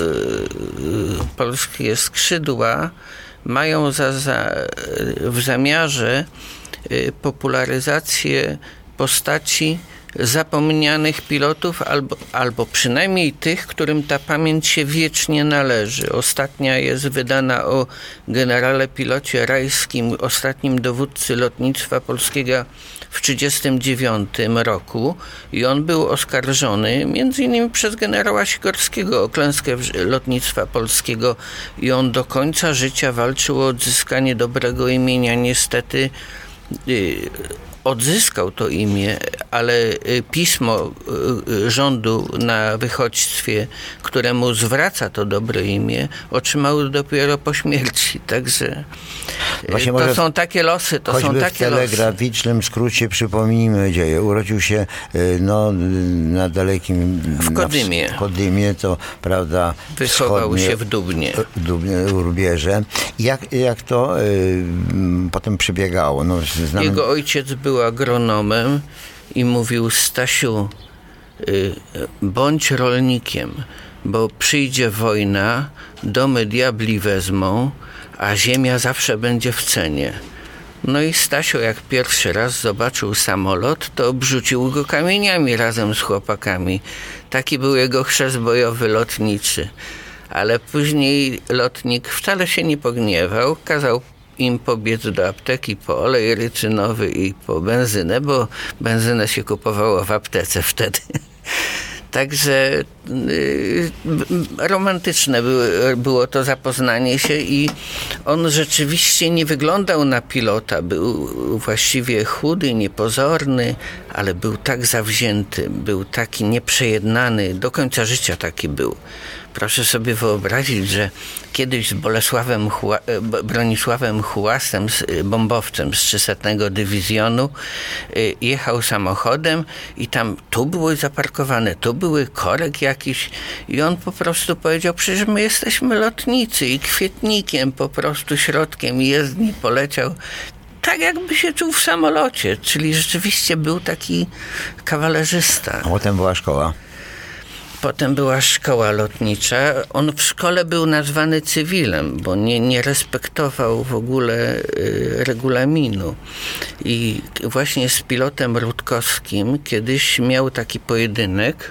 Polskie Skrzydła mają w zamiarze popularyzację postaci zapomnianych pilotów, albo przynajmniej tych, którym ta pamięć się wiecznie należy. Ostatnia jest wydana o generale pilocie Rajskim, ostatnim dowódcy lotnictwa polskiego w 1939 roku i on był oskarżony między innymi przez generała Sikorskiego o klęskę lotnictwa polskiego i on do końca życia walczył o odzyskanie dobrego imienia. Niestety odzyskał to imię, ale pismo rządu na wychodźstwie, któremu zwraca to dobre imię, otrzymał dopiero po śmierci. Także to są takie losy. W telegraficznym skrócie przypomnijmy dzieje. Urodził się na dalekim... W Kodymie. W Kodymie, to prawda... Wychował się w Dubnie. Rubierze. Jak to potem przebiegało? Jego ojciec był agronomem i mówił: Stasiu, bądź rolnikiem, bo przyjdzie wojna, domy diabli wezmą, a ziemia zawsze będzie w cenie. No i Stasio, jak pierwszy raz zobaczył samolot, to obrzucił go kamieniami razem z chłopakami. Taki był jego chrzest bojowy lotniczy. Ale później lotnik wcale się nie pogniewał, kazał im pobiec do apteki po olej rycynowy i po benzynę, bo benzynę się kupowało w aptece wtedy. Także romantyczne było to zapoznanie się i on rzeczywiście nie wyglądał na pilota. Był właściwie chudy, niepozorny, ale był tak zawzięty, był taki nieprzejednany, do końca życia taki był. Proszę sobie wyobrazić, że kiedyś z Bronisławem Hułasem, bombowcem z 300 Dywizjonu, jechał samochodem i tam tu były zaparkowane, tu były korek jakiś i on po prostu powiedział: przecież my jesteśmy lotnicy, i kwietnikiem po prostu środkiem jezdni poleciał. Tak jakby się czuł w samolocie, czyli rzeczywiście był taki kawalerzysta. A potem była szkoła. Potem była szkoła lotnicza. On w szkole był nazwany cywilem, bo nie respektował w ogóle regulaminu. I właśnie z pilotem Rutkowskim kiedyś miał taki pojedynek,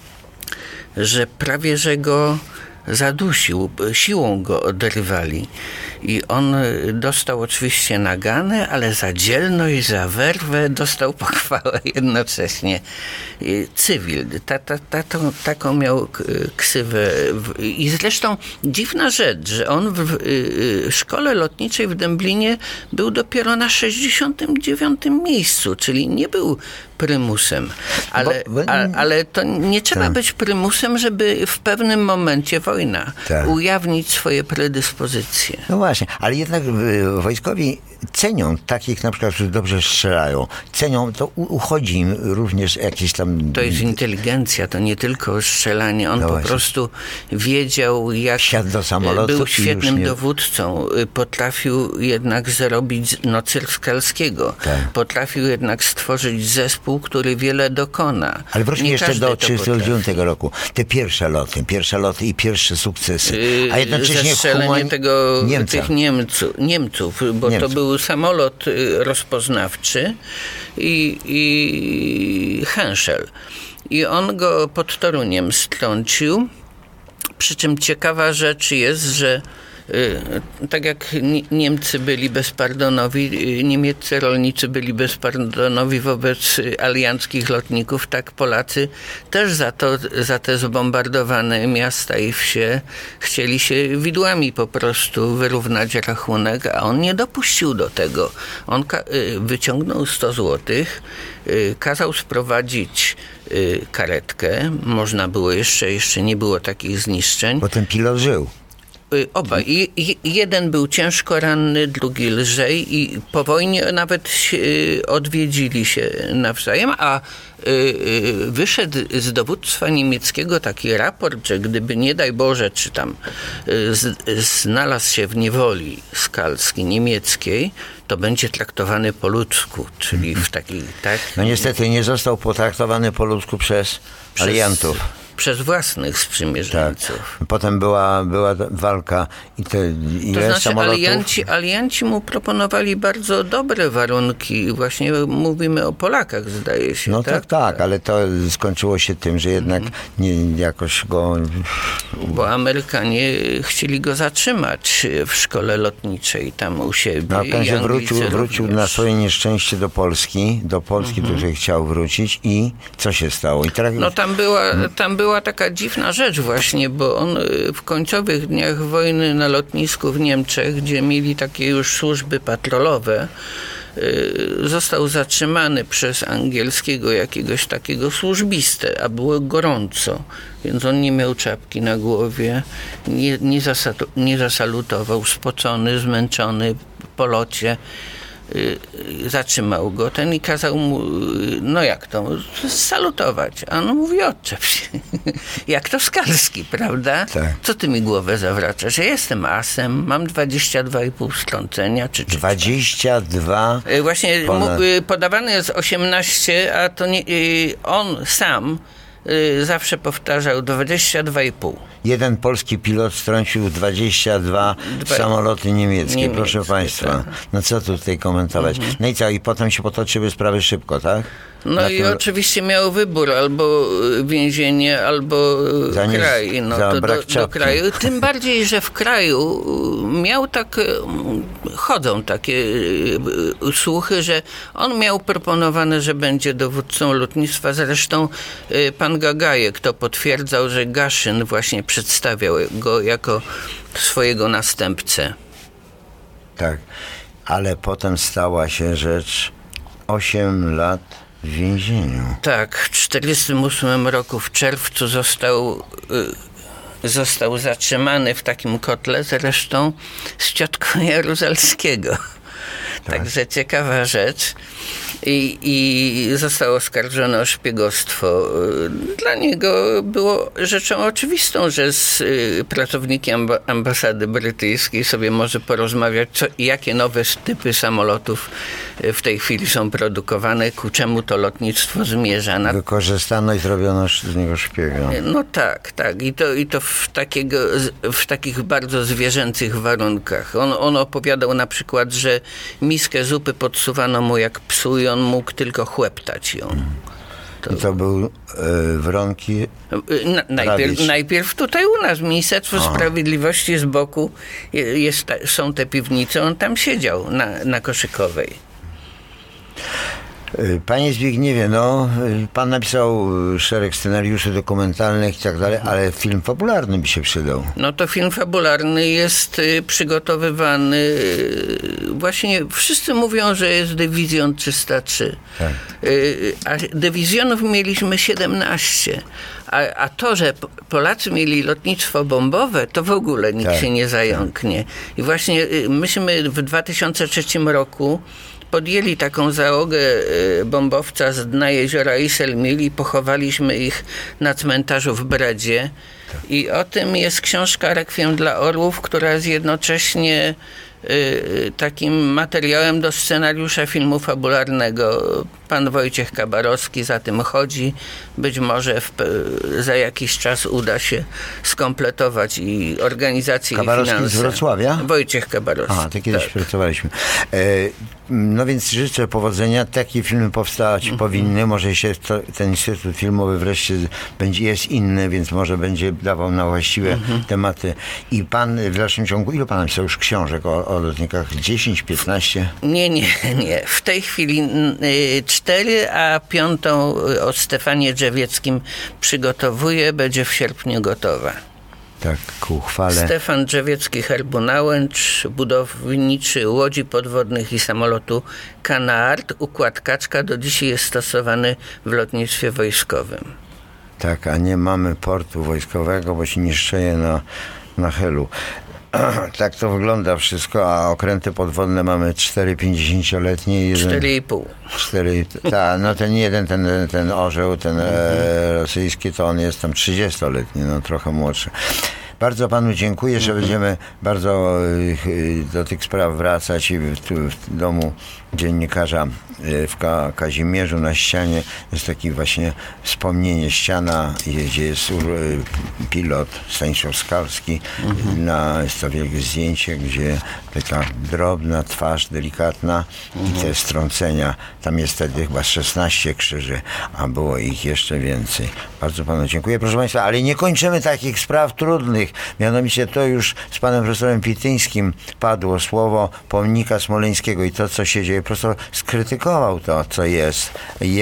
że prawie że go zadusił, siłą go odrywali. I on dostał oczywiście naganę, ale za dzielność, za werwę dostał pochwałę jednocześnie. Cywil. Taką miał ksywę. I zresztą dziwna rzecz, że on w szkole lotniczej w Dęblinie był dopiero na 69. miejscu, czyli nie był prymusem. Ale to nie trzeba być prymusem, żeby w pewnym momencie wojna ujawnić swoje predyspozycje. No właśnie, ale jednak wojskowi cenią takich na przykład, którzy dobrze strzelają. Cenią, to uchodzi im również jakieś tam... To jest inteligencja, to nie tylko strzelanie. On po prostu wiedział, jak... Siadł do samolotu. Był świetnym dowódcą. Potrafił jednak zrobić cyrk Skalskiego. Tak. Potrafił jednak stworzyć zespół, który wiele dokona. Ale wróćmy jeszcze do 1939 roku. Te pierwsze loty i pierwsze sukcesy. A jednocześnie zestrzelenie tych Niemców, bo to był samolot rozpoznawczy i Henschel. I on go pod Toruniem strącił. Przy czym ciekawa rzecz jest, że tak jak Niemcy byli bezpardonowi, niemieccy rolnicy byli bezpardonowi wobec alianckich lotników, tak Polacy też za te zbombardowane miasta i wsie chcieli się widłami po prostu wyrównać rachunek, a on nie dopuścił do tego. On wyciągnął 100 złotych, kazał sprowadzić karetkę, można było jeszcze nie było takich zniszczeń. Bo ten pilot żył. Oba. Jeden był ciężko ranny, drugi lżej i po wojnie nawet odwiedzili się nawzajem, a wyszedł z dowództwa niemieckiego taki raport, że gdyby nie daj Boże, czy tam znalazł się w niewoli Skalski niemieckiej, to będzie traktowany po ludzku, czyli w takiej, tak? No niestety nie został potraktowany po ludzku przez aliantów. Przez własnych sprzymierzeńców. Tak. Potem była walka i ile to znaczy samolotów? Alianci mu proponowali bardzo dobre warunki. Właśnie mówimy o Polakach, zdaje się. No tak, ale to skończyło się tym, że jednak jakoś go... Bo Amerykanie chcieli go zatrzymać w szkole lotniczej tam u siebie. No, ten się wrócił na swoje nieszczęście do Polski, do której chciał wrócić i co się stało? I teraz... No tam była taka dziwna rzecz właśnie, bo on w końcowych dniach wojny na lotnisku w Niemczech, gdzie mieli takie już służby patrolowe, został zatrzymany przez angielskiego jakiegoś takiego służbistę, a było gorąco, więc on nie miał czapki na głowie, nie zasalutował, spocony, zmęczony po locie. Zatrzymał go ten i kazał mu, no jak to, salutować. A on mówi, odczep się. Jak to Skalski, prawda? Tak. Co ty mi głowę zawracasz? Ja jestem asem, mam 22,5 strącenia. Czy 22? Właśnie podawane jest 18, a to nie, on sam zawsze powtarzał 22,5. Jeden polski pilot strącił 22 samoloty niemieckie, proszę państwa. Tak. No co tu tutaj komentować? No i co? I potem się potoczyły sprawy szybko, tak? No i oczywiście miał wybór, albo więzienie, albo kraj. No to do kraju. Tym bardziej, że w kraju miał chodzą takie słuchy, że on miał proponowane, że będzie dowódcą lotnictwa. Zresztą pan Gagajek to potwierdzał, że Gaszyn właśnie przedstawiał go jako swojego następcę. Tak, ale potem stała się rzecz 8 lat w więzieniu. Tak, w 1948 roku w czerwcu został zatrzymany w takim kotle, zresztą z ciotką Jaruzelskiego. Tak. Także ciekawa rzecz. I został oskarżony o szpiegostwo. Dla niego było rzeczą oczywistą, że z pracownikiem ambasady brytyjskiej sobie może porozmawiać, jakie nowe typy samolotów w tej chwili są produkowane, ku czemu to lotnictwo zmierza. Wykorzystano i zrobiono z niego szpiega. No tak. I to w takich bardzo zwierzęcych warunkach. On opowiadał na przykład, że miskę zupy podsuwano mu jak psu i on mógł tylko chłeptać ją. I to był Wronki? Najpierw tutaj u nas, Ministerstwo Sprawiedliwości z boku są te piwnice, on tam siedział na Koszykowej. Panie Zbigniewie, pan napisał szereg scenariuszy dokumentalnych i tak dalej, ale film fabularny by się przydał. No to film fabularny jest przygotowywany, właśnie wszyscy mówią, że jest Dywizjon 303. Tak. A dywizjonów mieliśmy 17. A to, że Polacy mieli lotnictwo bombowe, to w ogóle nikt się nie zająknie. I właśnie myśmy w 2003 roku podjęli taką załogę bombowca z dna jeziora Iselmil i pochowaliśmy ich na cmentarzu w Bredzie. I o tym jest książka Rekwiem dla Orłów, która jest jednocześnie takim materiałem do scenariusza filmu fabularnego. Pan Wojciech Kabarowski za tym chodzi. Być może za jakiś czas uda się skompletować i organizację, Kabarowski i finanse. Z Wrocławia? Wojciech Kabarowski. Aha, to kiedyś pracowaliśmy. No więc życzę powodzenia. Takie filmy powstać powinny. Może się ten Instytut Filmowy wreszcie jest inny, więc może będzie dawał na właściwe tematy. I pan w dalszym ciągu, ilu pan napisał już książek o lotnikach? 10, 15? Nie. W tej chwili 4, a 5 o Stefanie Drzewieckim przygotowuję. Będzie w sierpniu gotowa. Tak, ku uchwale. Stefan Drzewiecki, herbu Nałęcz, budowniczy łodzi podwodnych i samolotu Canard. Układ kaczka do dzisiaj jest stosowany w lotnictwie wojskowym. Tak, a nie mamy portu wojskowego, bo się niszczeje na Helu. Tak to wygląda wszystko, a okręty podwodne mamy 4 50-letnie. 4,5. 4, tak, no ten jeden, ten orzeł, ten rosyjski, to on jest tam 30-letni, no trochę młodszy. Bardzo panu dziękuję, że będziemy bardzo do tych spraw wracać i w domu dziennikarza w Kazimierzu na ścianie jest taki właśnie wspomnienie, ściana, gdzie jest pilot Stanisław Skalski. Jest to wielkie zdjęcie, gdzie taka drobna twarz, delikatna i te strącenia. Tam jest wtedy chyba 16 krzyży, a było ich jeszcze więcej. Bardzo panu dziękuję, proszę państwa, ale nie kończymy takich spraw trudnych. Mianowicie to już z panem profesorem Pityńskim padło słowo pomnika Smoleńskiego i to, co się dzieje. Profesor skrytykował to, co jest.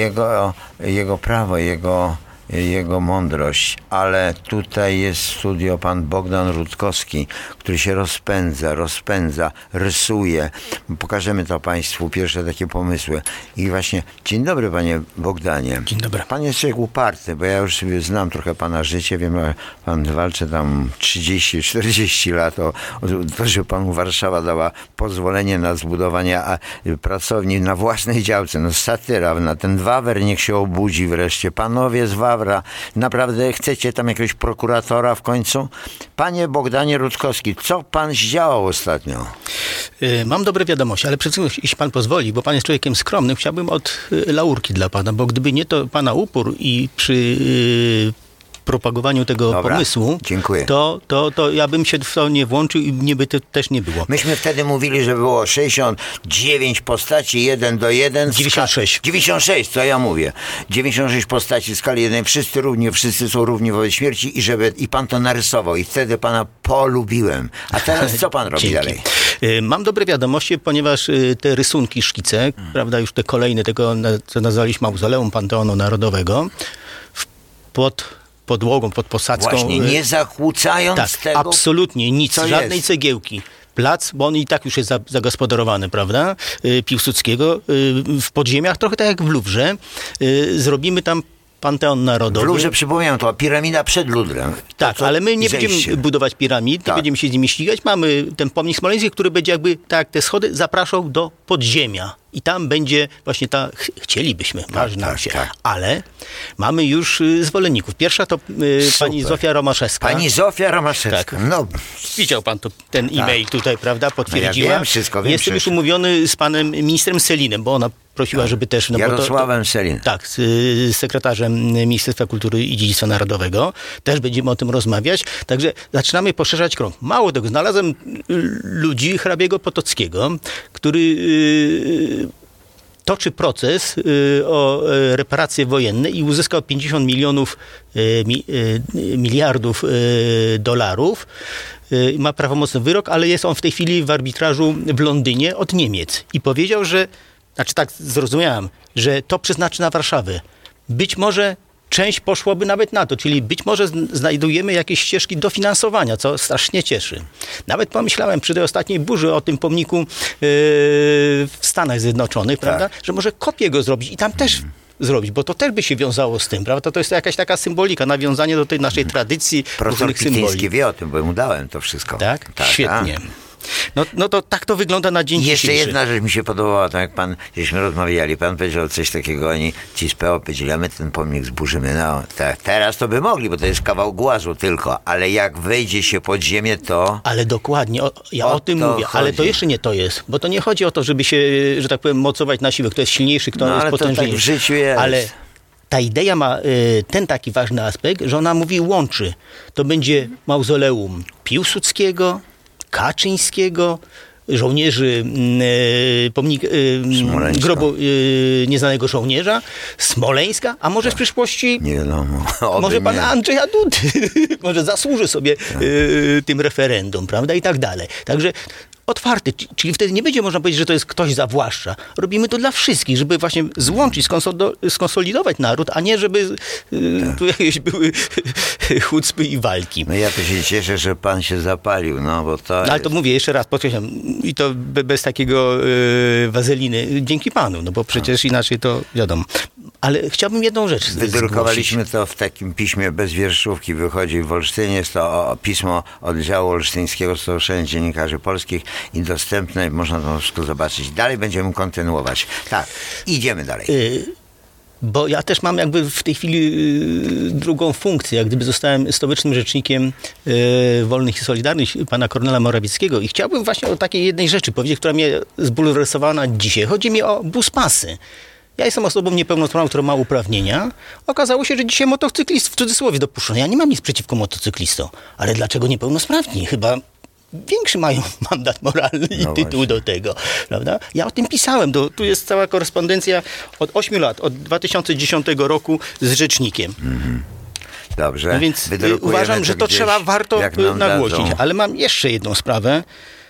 Jego prawo, jego mądrość, ale tutaj jest w studio pan Bogdan Rutkowski, który się rozpędza, rysuje. Pokażemy to państwu, pierwsze takie pomysły. I właśnie, dzień dobry panie Bogdanie. Dzień dobry. Pan jest człowiek uparty, bo ja już znam trochę pana życie, wiem, że pan walczy tam 30-40 lat o to, że panu Warszawa dała pozwolenie na zbudowanie pracowni na własnej działce. No satyra, na ten Wawer niech się obudzi wreszcie. Panowie z Wawra, naprawdę chcecie tam jakiegoś prokuratora w końcu? Panie Bogdanie Rutkowski, co pan zdziałał ostatnio? Mam dobre wiadomości, ale przede wszystkim, jeśli pan pozwoli, bo pan jest człowiekiem skromnym, chciałbym od laurki dla pana, bo gdyby nie to pana upór i przy propagowaniu tego pomysłu, dziękuję. To ja bym się w to nie włączył i mnie by to też nie było. Myśmy wtedy mówili, że było 69 postaci 1:1. 96. 96, co ja mówię. 96 postaci w skali 1, wszyscy są równi wobec śmierci i pan to narysował i wtedy pana polubiłem. A teraz co pan robi dalej? Mam dobre wiadomości, ponieważ te rysunki, szkice, prawda, już te kolejne, tego co nazwaliśmy Mauzoleum Panteonu Narodowego, pod podłogą, pod posadzką. Właśnie, nie zakłócając tego? Absolutnie nic, żadnej jest? cegiełki. Plac, bo on i tak już jest zagospodarowany, prawda, Piłsudskiego, w podziemiach, trochę tak jak w Luwrze. Zrobimy tam Panteon Narodowy. W Luwrze, przypomniałem, to piramida przed Luwrem. Tak, ale my nie będziemy budować piramid, nie będziemy się z nimi ścigać. Mamy ten pomnik smoleński, który będzie jakby, tak jak te schody, zapraszał do podziemia. I tam będzie właśnie chcielibyśmy, marzy nam się. Ale mamy już zwolenników. Pierwsza to pani Zofia Romaszewska. Pani Zofia Romaszewska. Tak. No. Widział pan ten e-mail tutaj, prawda? Potwierdziła. No ja wiem wszystko. Jestem już umówiony z panem ministrem Selinem, bo ona prosiła, żeby też... No Jarosławem Selin. Tak, z sekretarzem Ministerstwa Kultury i Dziedzictwa Narodowego. Też będziemy o tym rozmawiać. Także zaczynamy poszerzać krąg. Mało tego, znalazłem ludzi hrabiego Potockiego, który toczy proces o reparacje wojenne i uzyskał 50 miliardów dolarów. Ma prawomocny wyrok, ale jest on w tej chwili w arbitrażu w Londynie od Niemiec. I powiedział, że, znaczy tak zrozumiałem, że to przeznaczy na Warszawę. Być może część poszłoby nawet na to, czyli być może znajdujemy jakieś ścieżki dofinansowania, co strasznie cieszy. Nawet pomyślałem przy tej ostatniej burzy o tym pomniku w Stanach Zjednoczonych, prawda, że może kopię go zrobić i tam też zrobić, bo to też by się wiązało z tym, prawda? To jest jakaś taka symbolika, nawiązanie do tej naszej tradycji różnych symboli. Profesor Pityński wie o tym, bo mu dałem to wszystko. Tak? Świetnie. No to tak to wygląda na dzień dzisiejszy. Jeszcze jedna rzecz mi się podobała, tak jak żeśmy rozmawiali, pan powiedział coś takiego, ci z PO powiedzieli, a my ten pomnik zburzymy. No tak, teraz to by mogli, bo to jest kawał głazu tylko, ale jak wejdzie się pod ziemię, to... Ale dokładnie, ja o tym mówię, chodzi. Ale to jeszcze nie to jest, bo to nie chodzi o to, żeby się, że tak powiem, mocować na siłę, kto jest silniejszy, kto jest potężniejszy. Tak w życiu jest. Ale ta idea ma ten taki ważny aspekt, że ona mówi łączy. To będzie mauzoleum Piłsudskiego, Kaczyńskiego, żołnierzy, pomnik grobu nieznanego żołnierza, Smoleńska, a może w przyszłości nie wiadomo. Może pan Andrzeja Dudy może zasłuży sobie tym referendum, prawda, i tak dalej. Także otwarty, czyli wtedy nie będzie można powiedzieć, że to jest ktoś zawłaszcza. Robimy to dla wszystkich, żeby właśnie złączyć, skonsolidować naród, a nie żeby tu jakieś były chucpy i walki. No ja to się cieszę, że pan się zapalił, no bo to... Ale to mówię jeszcze raz, podkreślam, i to bez takiego wazeliny, dzięki panu, no bo przecież inaczej to wiadomo. Ale chciałbym jedną rzecz Wydrukowaliśmy zgłosić. to w takim piśmie bez wierszówki, wychodzi w Olsztynie, jest to pismo oddziału olsztyńskiego Stowarzyszenia Dziennikarzy Polskich i dostępne, można to wszystko zobaczyć. Dalej będziemy kontynuować. Tak, idziemy dalej. Bo ja też mam jakby w tej chwili drugą funkcję. Jak gdyby zostałem stołecznym rzecznikiem Wolnych i Solidarnych pana Kornela Morawieckiego i chciałbym właśnie o takiej jednej rzeczy powiedzieć, która mnie zbulwersowała na dzisiaj. Chodzi mi o buspasy. Ja jestem osobą niepełnosprawną, która ma uprawnienia. Okazało się, że dzisiaj motocyklist w cudzysłowie dopuszczono. Ja nie mam nic przeciwko motocyklistom, ale dlaczego niepełnosprawni? Chyba większy mają mandat moralny i tytuł do tego, prawda? Ja o tym pisałem. Tu jest cała korespondencja od 8 lat, od 2010 roku z rzecznikiem. Dobrze. No więc uważam, że to warto nagłośnić. Ale mam jeszcze jedną sprawę,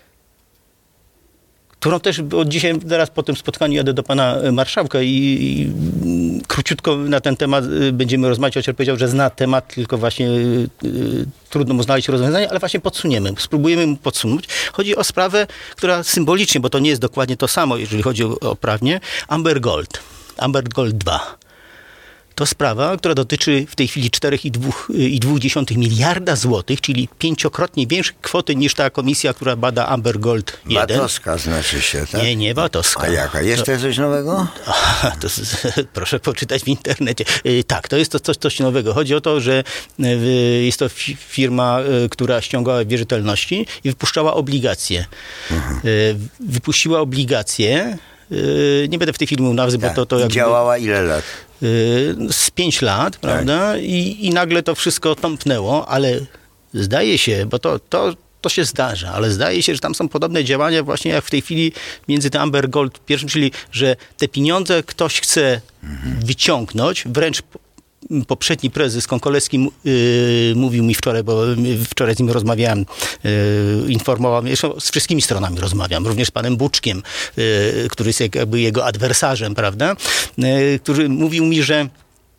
którą też od dzisiaj, zaraz po tym spotkaniu jadę do pana marszałka i króciutko na ten temat będziemy rozmawiać, chociaż powiedział, że zna temat, tylko właśnie trudno mu znaleźć rozwiązanie, ale właśnie spróbujemy mu podsunąć. Chodzi o sprawę, która symbolicznie, bo to nie jest dokładnie to samo, jeżeli chodzi o prawnie, Amber Gold 2. To sprawa, która dotyczy w tej chwili 4,2 miliarda złotych, czyli 5-krotnie większej kwoty niż ta komisja, która bada Amber Gold 1. VAT-owska znaczy się, tak? Nie VAT-owska. A jaka? Jeszcze coś nowego? Proszę poczytać w internecie. Tak, to jest to coś nowego. Chodzi o to, że jest to firma, która ściągała wierzytelności i wypuszczała obligacje. Wypuściła obligacje. Nie będę w tej chwili mówił nazwy, bo to jakby... Działała ile lat? Z 5 lat, prawda? I nagle to wszystko tąpnęło, ale zdaje się, bo to się zdarza, ale zdaje się, że tam są podobne działania właśnie jak w tej chwili między tym Amber Gold pierwszym, czyli że te pieniądze ktoś chce wyciągnąć, wręcz poprzedni prezes Konkolewski mówił mi wczoraj, bo wczoraj z nim rozmawiałem, informował mnie, z wszystkimi stronami rozmawiam, również z panem Buczkiem, który jest jakby jego adwersarzem, prawda, który mówił mi, że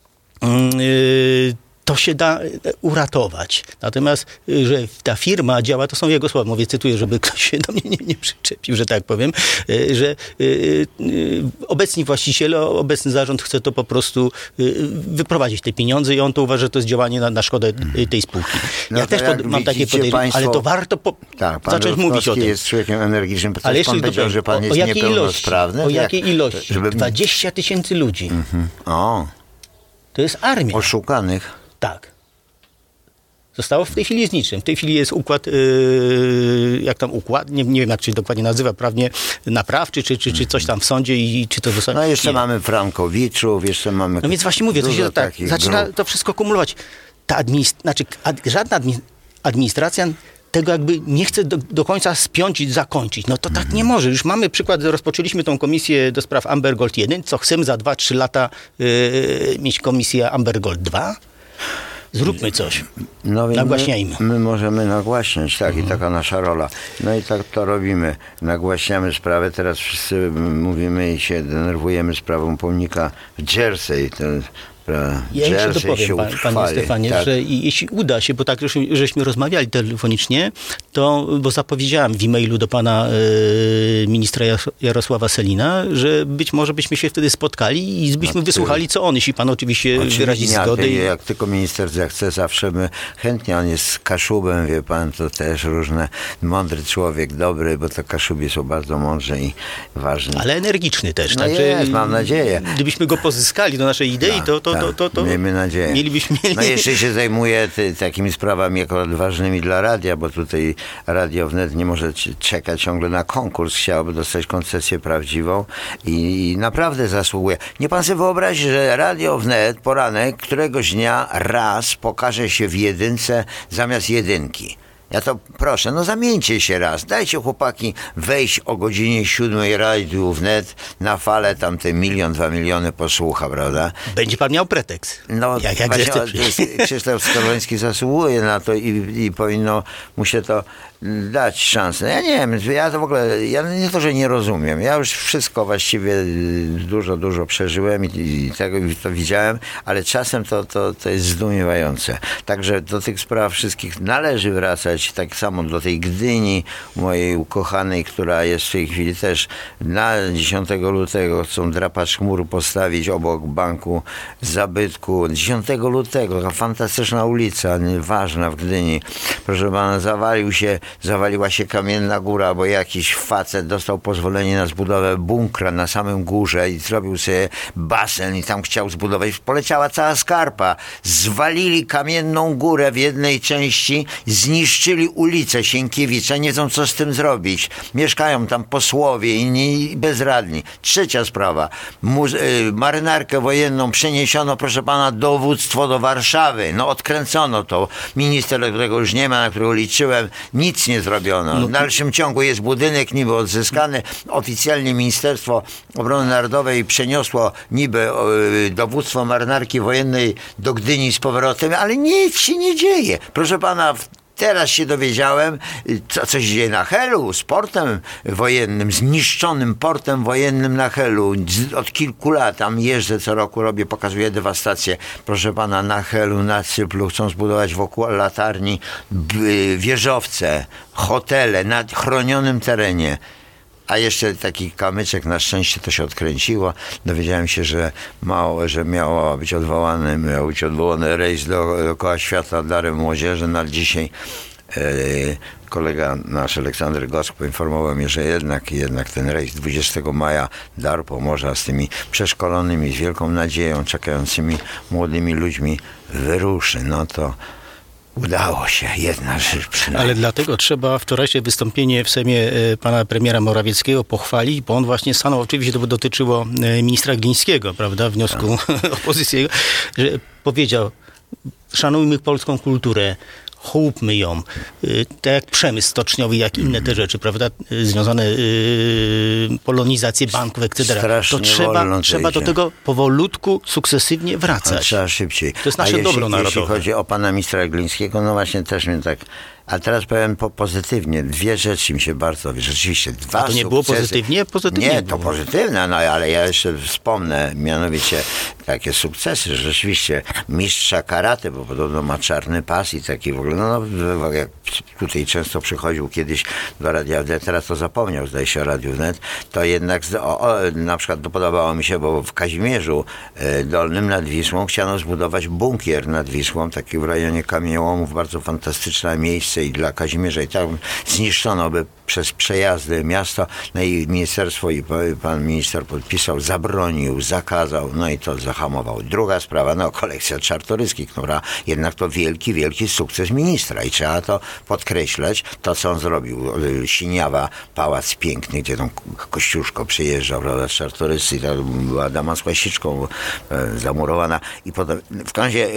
to się da uratować. Natomiast, że ta firma działa, to są jego słowa. Mówię, cytuję, żeby ktoś się do mnie nie przyczepił, że tak powiem, że obecni właściciele, obecny zarząd chce to po prostu wyprowadzić te pieniądze i on to uważa, że to jest działanie na szkodę tej spółki. Ja też mam takie podejrzenie, ale to warto zacząć mówić o tym. jest człowiekiem energicznym, ale jeszcze powiedział, że pan jest niepełnosprawny. O jakiej ilości? 20 000 ludzi. To jest armia. Oszukanych. Tak. Zostało w tej chwili z niczym. W tej chwili jest układ, jak tam układ, nie wiem jak się dokładnie nazywa prawnie, naprawczy, czy coś tam w sądzie i czy to do sądu. No jeszcze mamy Frankowiczów, jeszcze mamy... No więc właśnie mówię, to się tak zaczyna to wszystko kumulować. Żadna administracja tego jakby nie chce do końca spiąć, zakończyć. No to tak nie może. Już mamy przykład, rozpoczęliśmy tą komisję do spraw Amber Gold 1, co chcemy za 2-3 lata mieć komisję Amber Gold 2? Zróbmy coś. Nagłaśniajmy. My możemy nagłaśniać, tak, i taka nasza rola. No i tak to robimy. Nagłaśniamy sprawę. Teraz wszyscy mówimy i się denerwujemy sprawą pomnika w Jersey. Ja jeszcze dopowiem, panie Stefanie, tak, że jeśli uda się, bo tak żeśmy rozmawiali telefonicznie, bo zapowiedziałem w e-mailu do pana ministra Jarosława Sellina, że być może byśmy się wtedy spotkali i byśmy wysłuchali, co on, jeśli pan oczywiście wyrazi zgodę. Jak tylko minister zechce, zawsze my chętnie, on jest Kaszubem, wie pan, to też mądry człowiek, dobry, bo to Kaszubi są bardzo mądrzy i ważni. Ale energiczny też. No także jest, mam nadzieję. Gdybyśmy go pozyskali do naszej idei, to miejmy nadzieję. Mielibyśmy... No jeszcze się zajmuję takimi sprawami akurat ważnymi dla radia, bo tutaj Radio Wnet nie może czekać ciągle na konkurs. Chciałoby dostać koncesję prawdziwą i naprawdę zasługuje. Nie pan sobie wyobrazi, że Radio Wnet, poranek, któregoś dnia raz pokaże się w jedynce zamiast jedynki. Ja to proszę, no zamieńcie się raz. Dajcie chłopaki wejść o godzinie 7 Radiu Wnet na falę, tam te 1-2 miliony posłucha, prawda? Będzie pan miał pretekst. No właśnie, Krzysztof Skowroński zasługuje na to i powinno mu się to dać szansę. Ja nie wiem, ja to w ogóle, nie to, że nie rozumiem. Ja już wszystko właściwie dużo przeżyłem i tego to widziałem, ale czasem to jest zdumiewające. Także do tych spraw wszystkich należy wracać. wracać. Tak samo do tej Gdyni, mojej ukochanej, która jest w tej chwili też na 10 lutego chcą drapacz chmur postawić obok banku zabytku. 10 lutego, taka fantastyczna ulica, ważna w Gdyni. Proszę pana, zawaliła się Kamienna Góra, bo jakiś facet dostał pozwolenie na zbudowę bunkra na samym górze i zrobił sobie basen i tam chciał zbudować. Poleciała cała skarpa. Zwalili Kamienną Górę w jednej części, zniszczyli ulicę Sienkiewicza, nie wiedzą co z tym zrobić. Mieszkają tam posłowie, inni bezradni. Trzecia sprawa. Marynarkę wojenną przeniesiono, proszę pana, dowództwo do Warszawy. No odkręcono to. Minister, którego już nie ma, na którego liczyłem, nic nie zrobiono. W dalszym ciągu jest budynek niby odzyskany. Oficjalnie Ministerstwo Obrony Narodowej przeniosło niby dowództwo marynarki wojennej do Gdyni z powrotem, ale nic się nie dzieje. Proszę pana, teraz się dowiedziałem, co się dzieje na Helu z portem wojennym, zniszczonym portem wojennym na Helu. Od kilku lat tam jeżdżę co roku, pokazuję dewastację. Proszę pana, na Helu, na Cyplu chcą zbudować wokół latarni wieżowce, hotele na chronionym terenie. A jeszcze taki kamyczek, na szczęście to się odkręciło. Dowiedziałem się, że miał być odwołany rejs dookoła świata darem młodzieży. No ale dzisiaj kolega nasz Aleksander Gosk poinformował mnie, że jednak ten rejs 20 maja dar Pomorza z tymi przeszkolonymi, z wielką nadzieją czekającymi młodymi ludźmi wyruszy. No to udało się, jedna rzecz przynajmniej. Ale dlatego trzeba wczorajsze wystąpienie w Sejmie pana premiera Morawieckiego pochwalić, bo on właśnie stanął, oczywiście to dotyczyło ministra Glińskiego, prawda, wniosku opozycji, że powiedział: szanujmy polską kulturę, chłupmy ją, tak jak przemysł stoczniowy, jak inne te rzeczy, prawda, związane polonizację banków, etc. To trzeba do tego powolutku, sukcesywnie wracać. Trzeba szybciej. To jest nasze dobro narodowe. Jeśli chodzi o pana ministra Glińskiego, no właśnie też mnie tak... A teraz powiem pozytywnie. Dwie rzeczy mi się bardzo... Rzeczywiście dwa sukcesy. A to nie było pozytywnie? Pozytywnie nie, było. To pozytywne, no ale ja jeszcze wspomnę mianowicie takie sukcesy. Rzeczywiście mistrza karate, bo podobno ma czarny pas i taki w ogóle... No, jak tutaj często przychodził kiedyś do Radia Wnet, teraz to zapomniał, zdaje się, o Radiu Wnet, to jednak na przykład podobało mi się, bo w Kazimierzu Dolnym nad Wisłą chciano zbudować bunkier nad Wisłą, taki w rejonie Kamieniołomów, bardzo fantastyczne miejsce i dla Kazimierza, i tam zniszczono by przez przejazdy miasto, no i ministerstwo i pan minister podpisał, zabronił, zakazał, no i to zahamował. Druga sprawa, no kolekcja Czartoryskich, która jednak to wielki sukces ministra i trzeba to podkreślać, to co on zrobił. Siniawa, pałac piękny, gdzie tą Kościuszko przyjeżdżał, prawda, z Czartoryscy, i tam była dama z łasiczką zamurowana i potem, w razie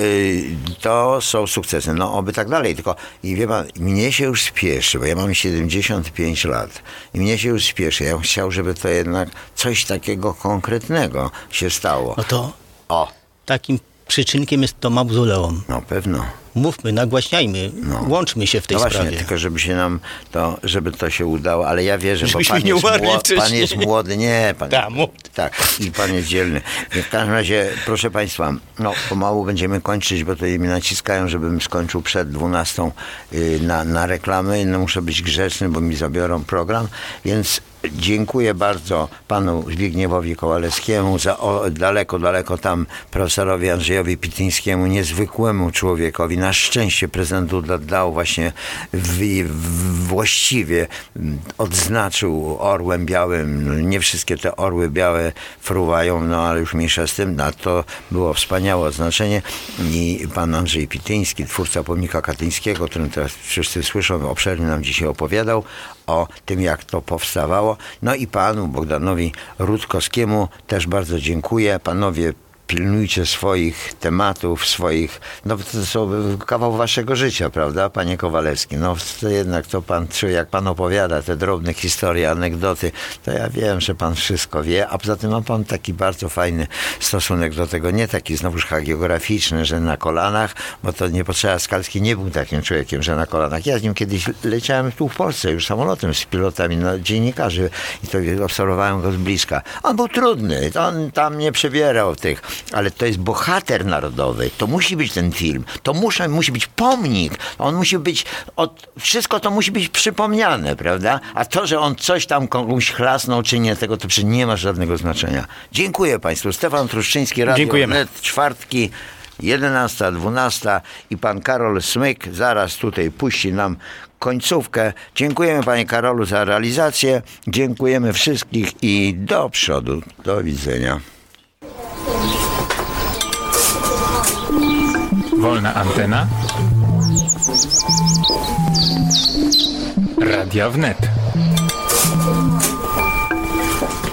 to są sukcesy, no oby tak dalej, tylko i wie pan, mnie się już spieszy, bo ja mam 75 lat i mnie się już spieszy. Ja bym chciał, żeby to jednak coś takiego konkretnego się stało. No to takim przyczynkiem jest to mauzoleum. No pewno. Mówmy, nagłaśniajmy, łączmy się w tej sprawie. Właśnie, tylko żeby się nam żeby to się udało, ale ja wierzę, bo pan jest młody, nie, tak, i pan jest dzielny. W każdym razie, proszę państwa, no pomału będziemy kończyć, bo to mi naciskają, żebym skończył przed 12 na reklamy. No muszę być grzeczny, bo mi zabiorą program, więc dziękuję bardzo panu Zbigniewowi Kowalewskiemu, za daleko tam profesorowi Andrzejowi Pityńskiemu, niezwykłemu człowiekowi. Na szczęście prezydent Duda dał właśnie właściwie odznaczył orłem białym. Nie wszystkie te orły białe fruwają, no ale już mniejsza z tym. No, to było wspaniałe odznaczenie i pan Andrzej Pityński, twórca pomnika katyńskiego, o którym teraz wszyscy słyszą, obszernie nam dzisiaj opowiadał o tym, jak to powstawało. No i panu Bogdanowi Rutkowskiemu też bardzo dziękuję. Panowie, pilnujcie swoich tematów, no to są kawał waszego życia, prawda, panie Kowalewski? No to jednak to pan, jak pan opowiada te drobne historie, anegdoty, to ja wiem, że pan wszystko wie, a poza tym ma pan taki bardzo fajny stosunek do tego, nie taki znowuż hagiograficzny, że na kolanach, bo to nie potrzeba, Skalski nie był takim człowiekiem, że na kolanach. Ja z nim kiedyś leciałem tu w Polsce już samolotem z pilotami, dziennikarzy i to obserwowałem go z bliska. On był trudny, on tam nie przebierał tych ale to jest bohater narodowy. To musi być ten film. To musi być pomnik. On musi być, wszystko to musi być przypomniane, prawda? A to, że on coś tam komuś chlasnął, czy nie, tego to przecież nie ma żadnego znaczenia. Dziękuję Państwu. Stefan Truszczyński, Radio Wnet, czwartki, 11, 12 i pan Karol Smyk zaraz tutaj puści nam końcówkę. Dziękujemy panie Karolu za realizację. Dziękujemy wszystkich i do przodu. Do widzenia. Wolna antena. Radia Wnet.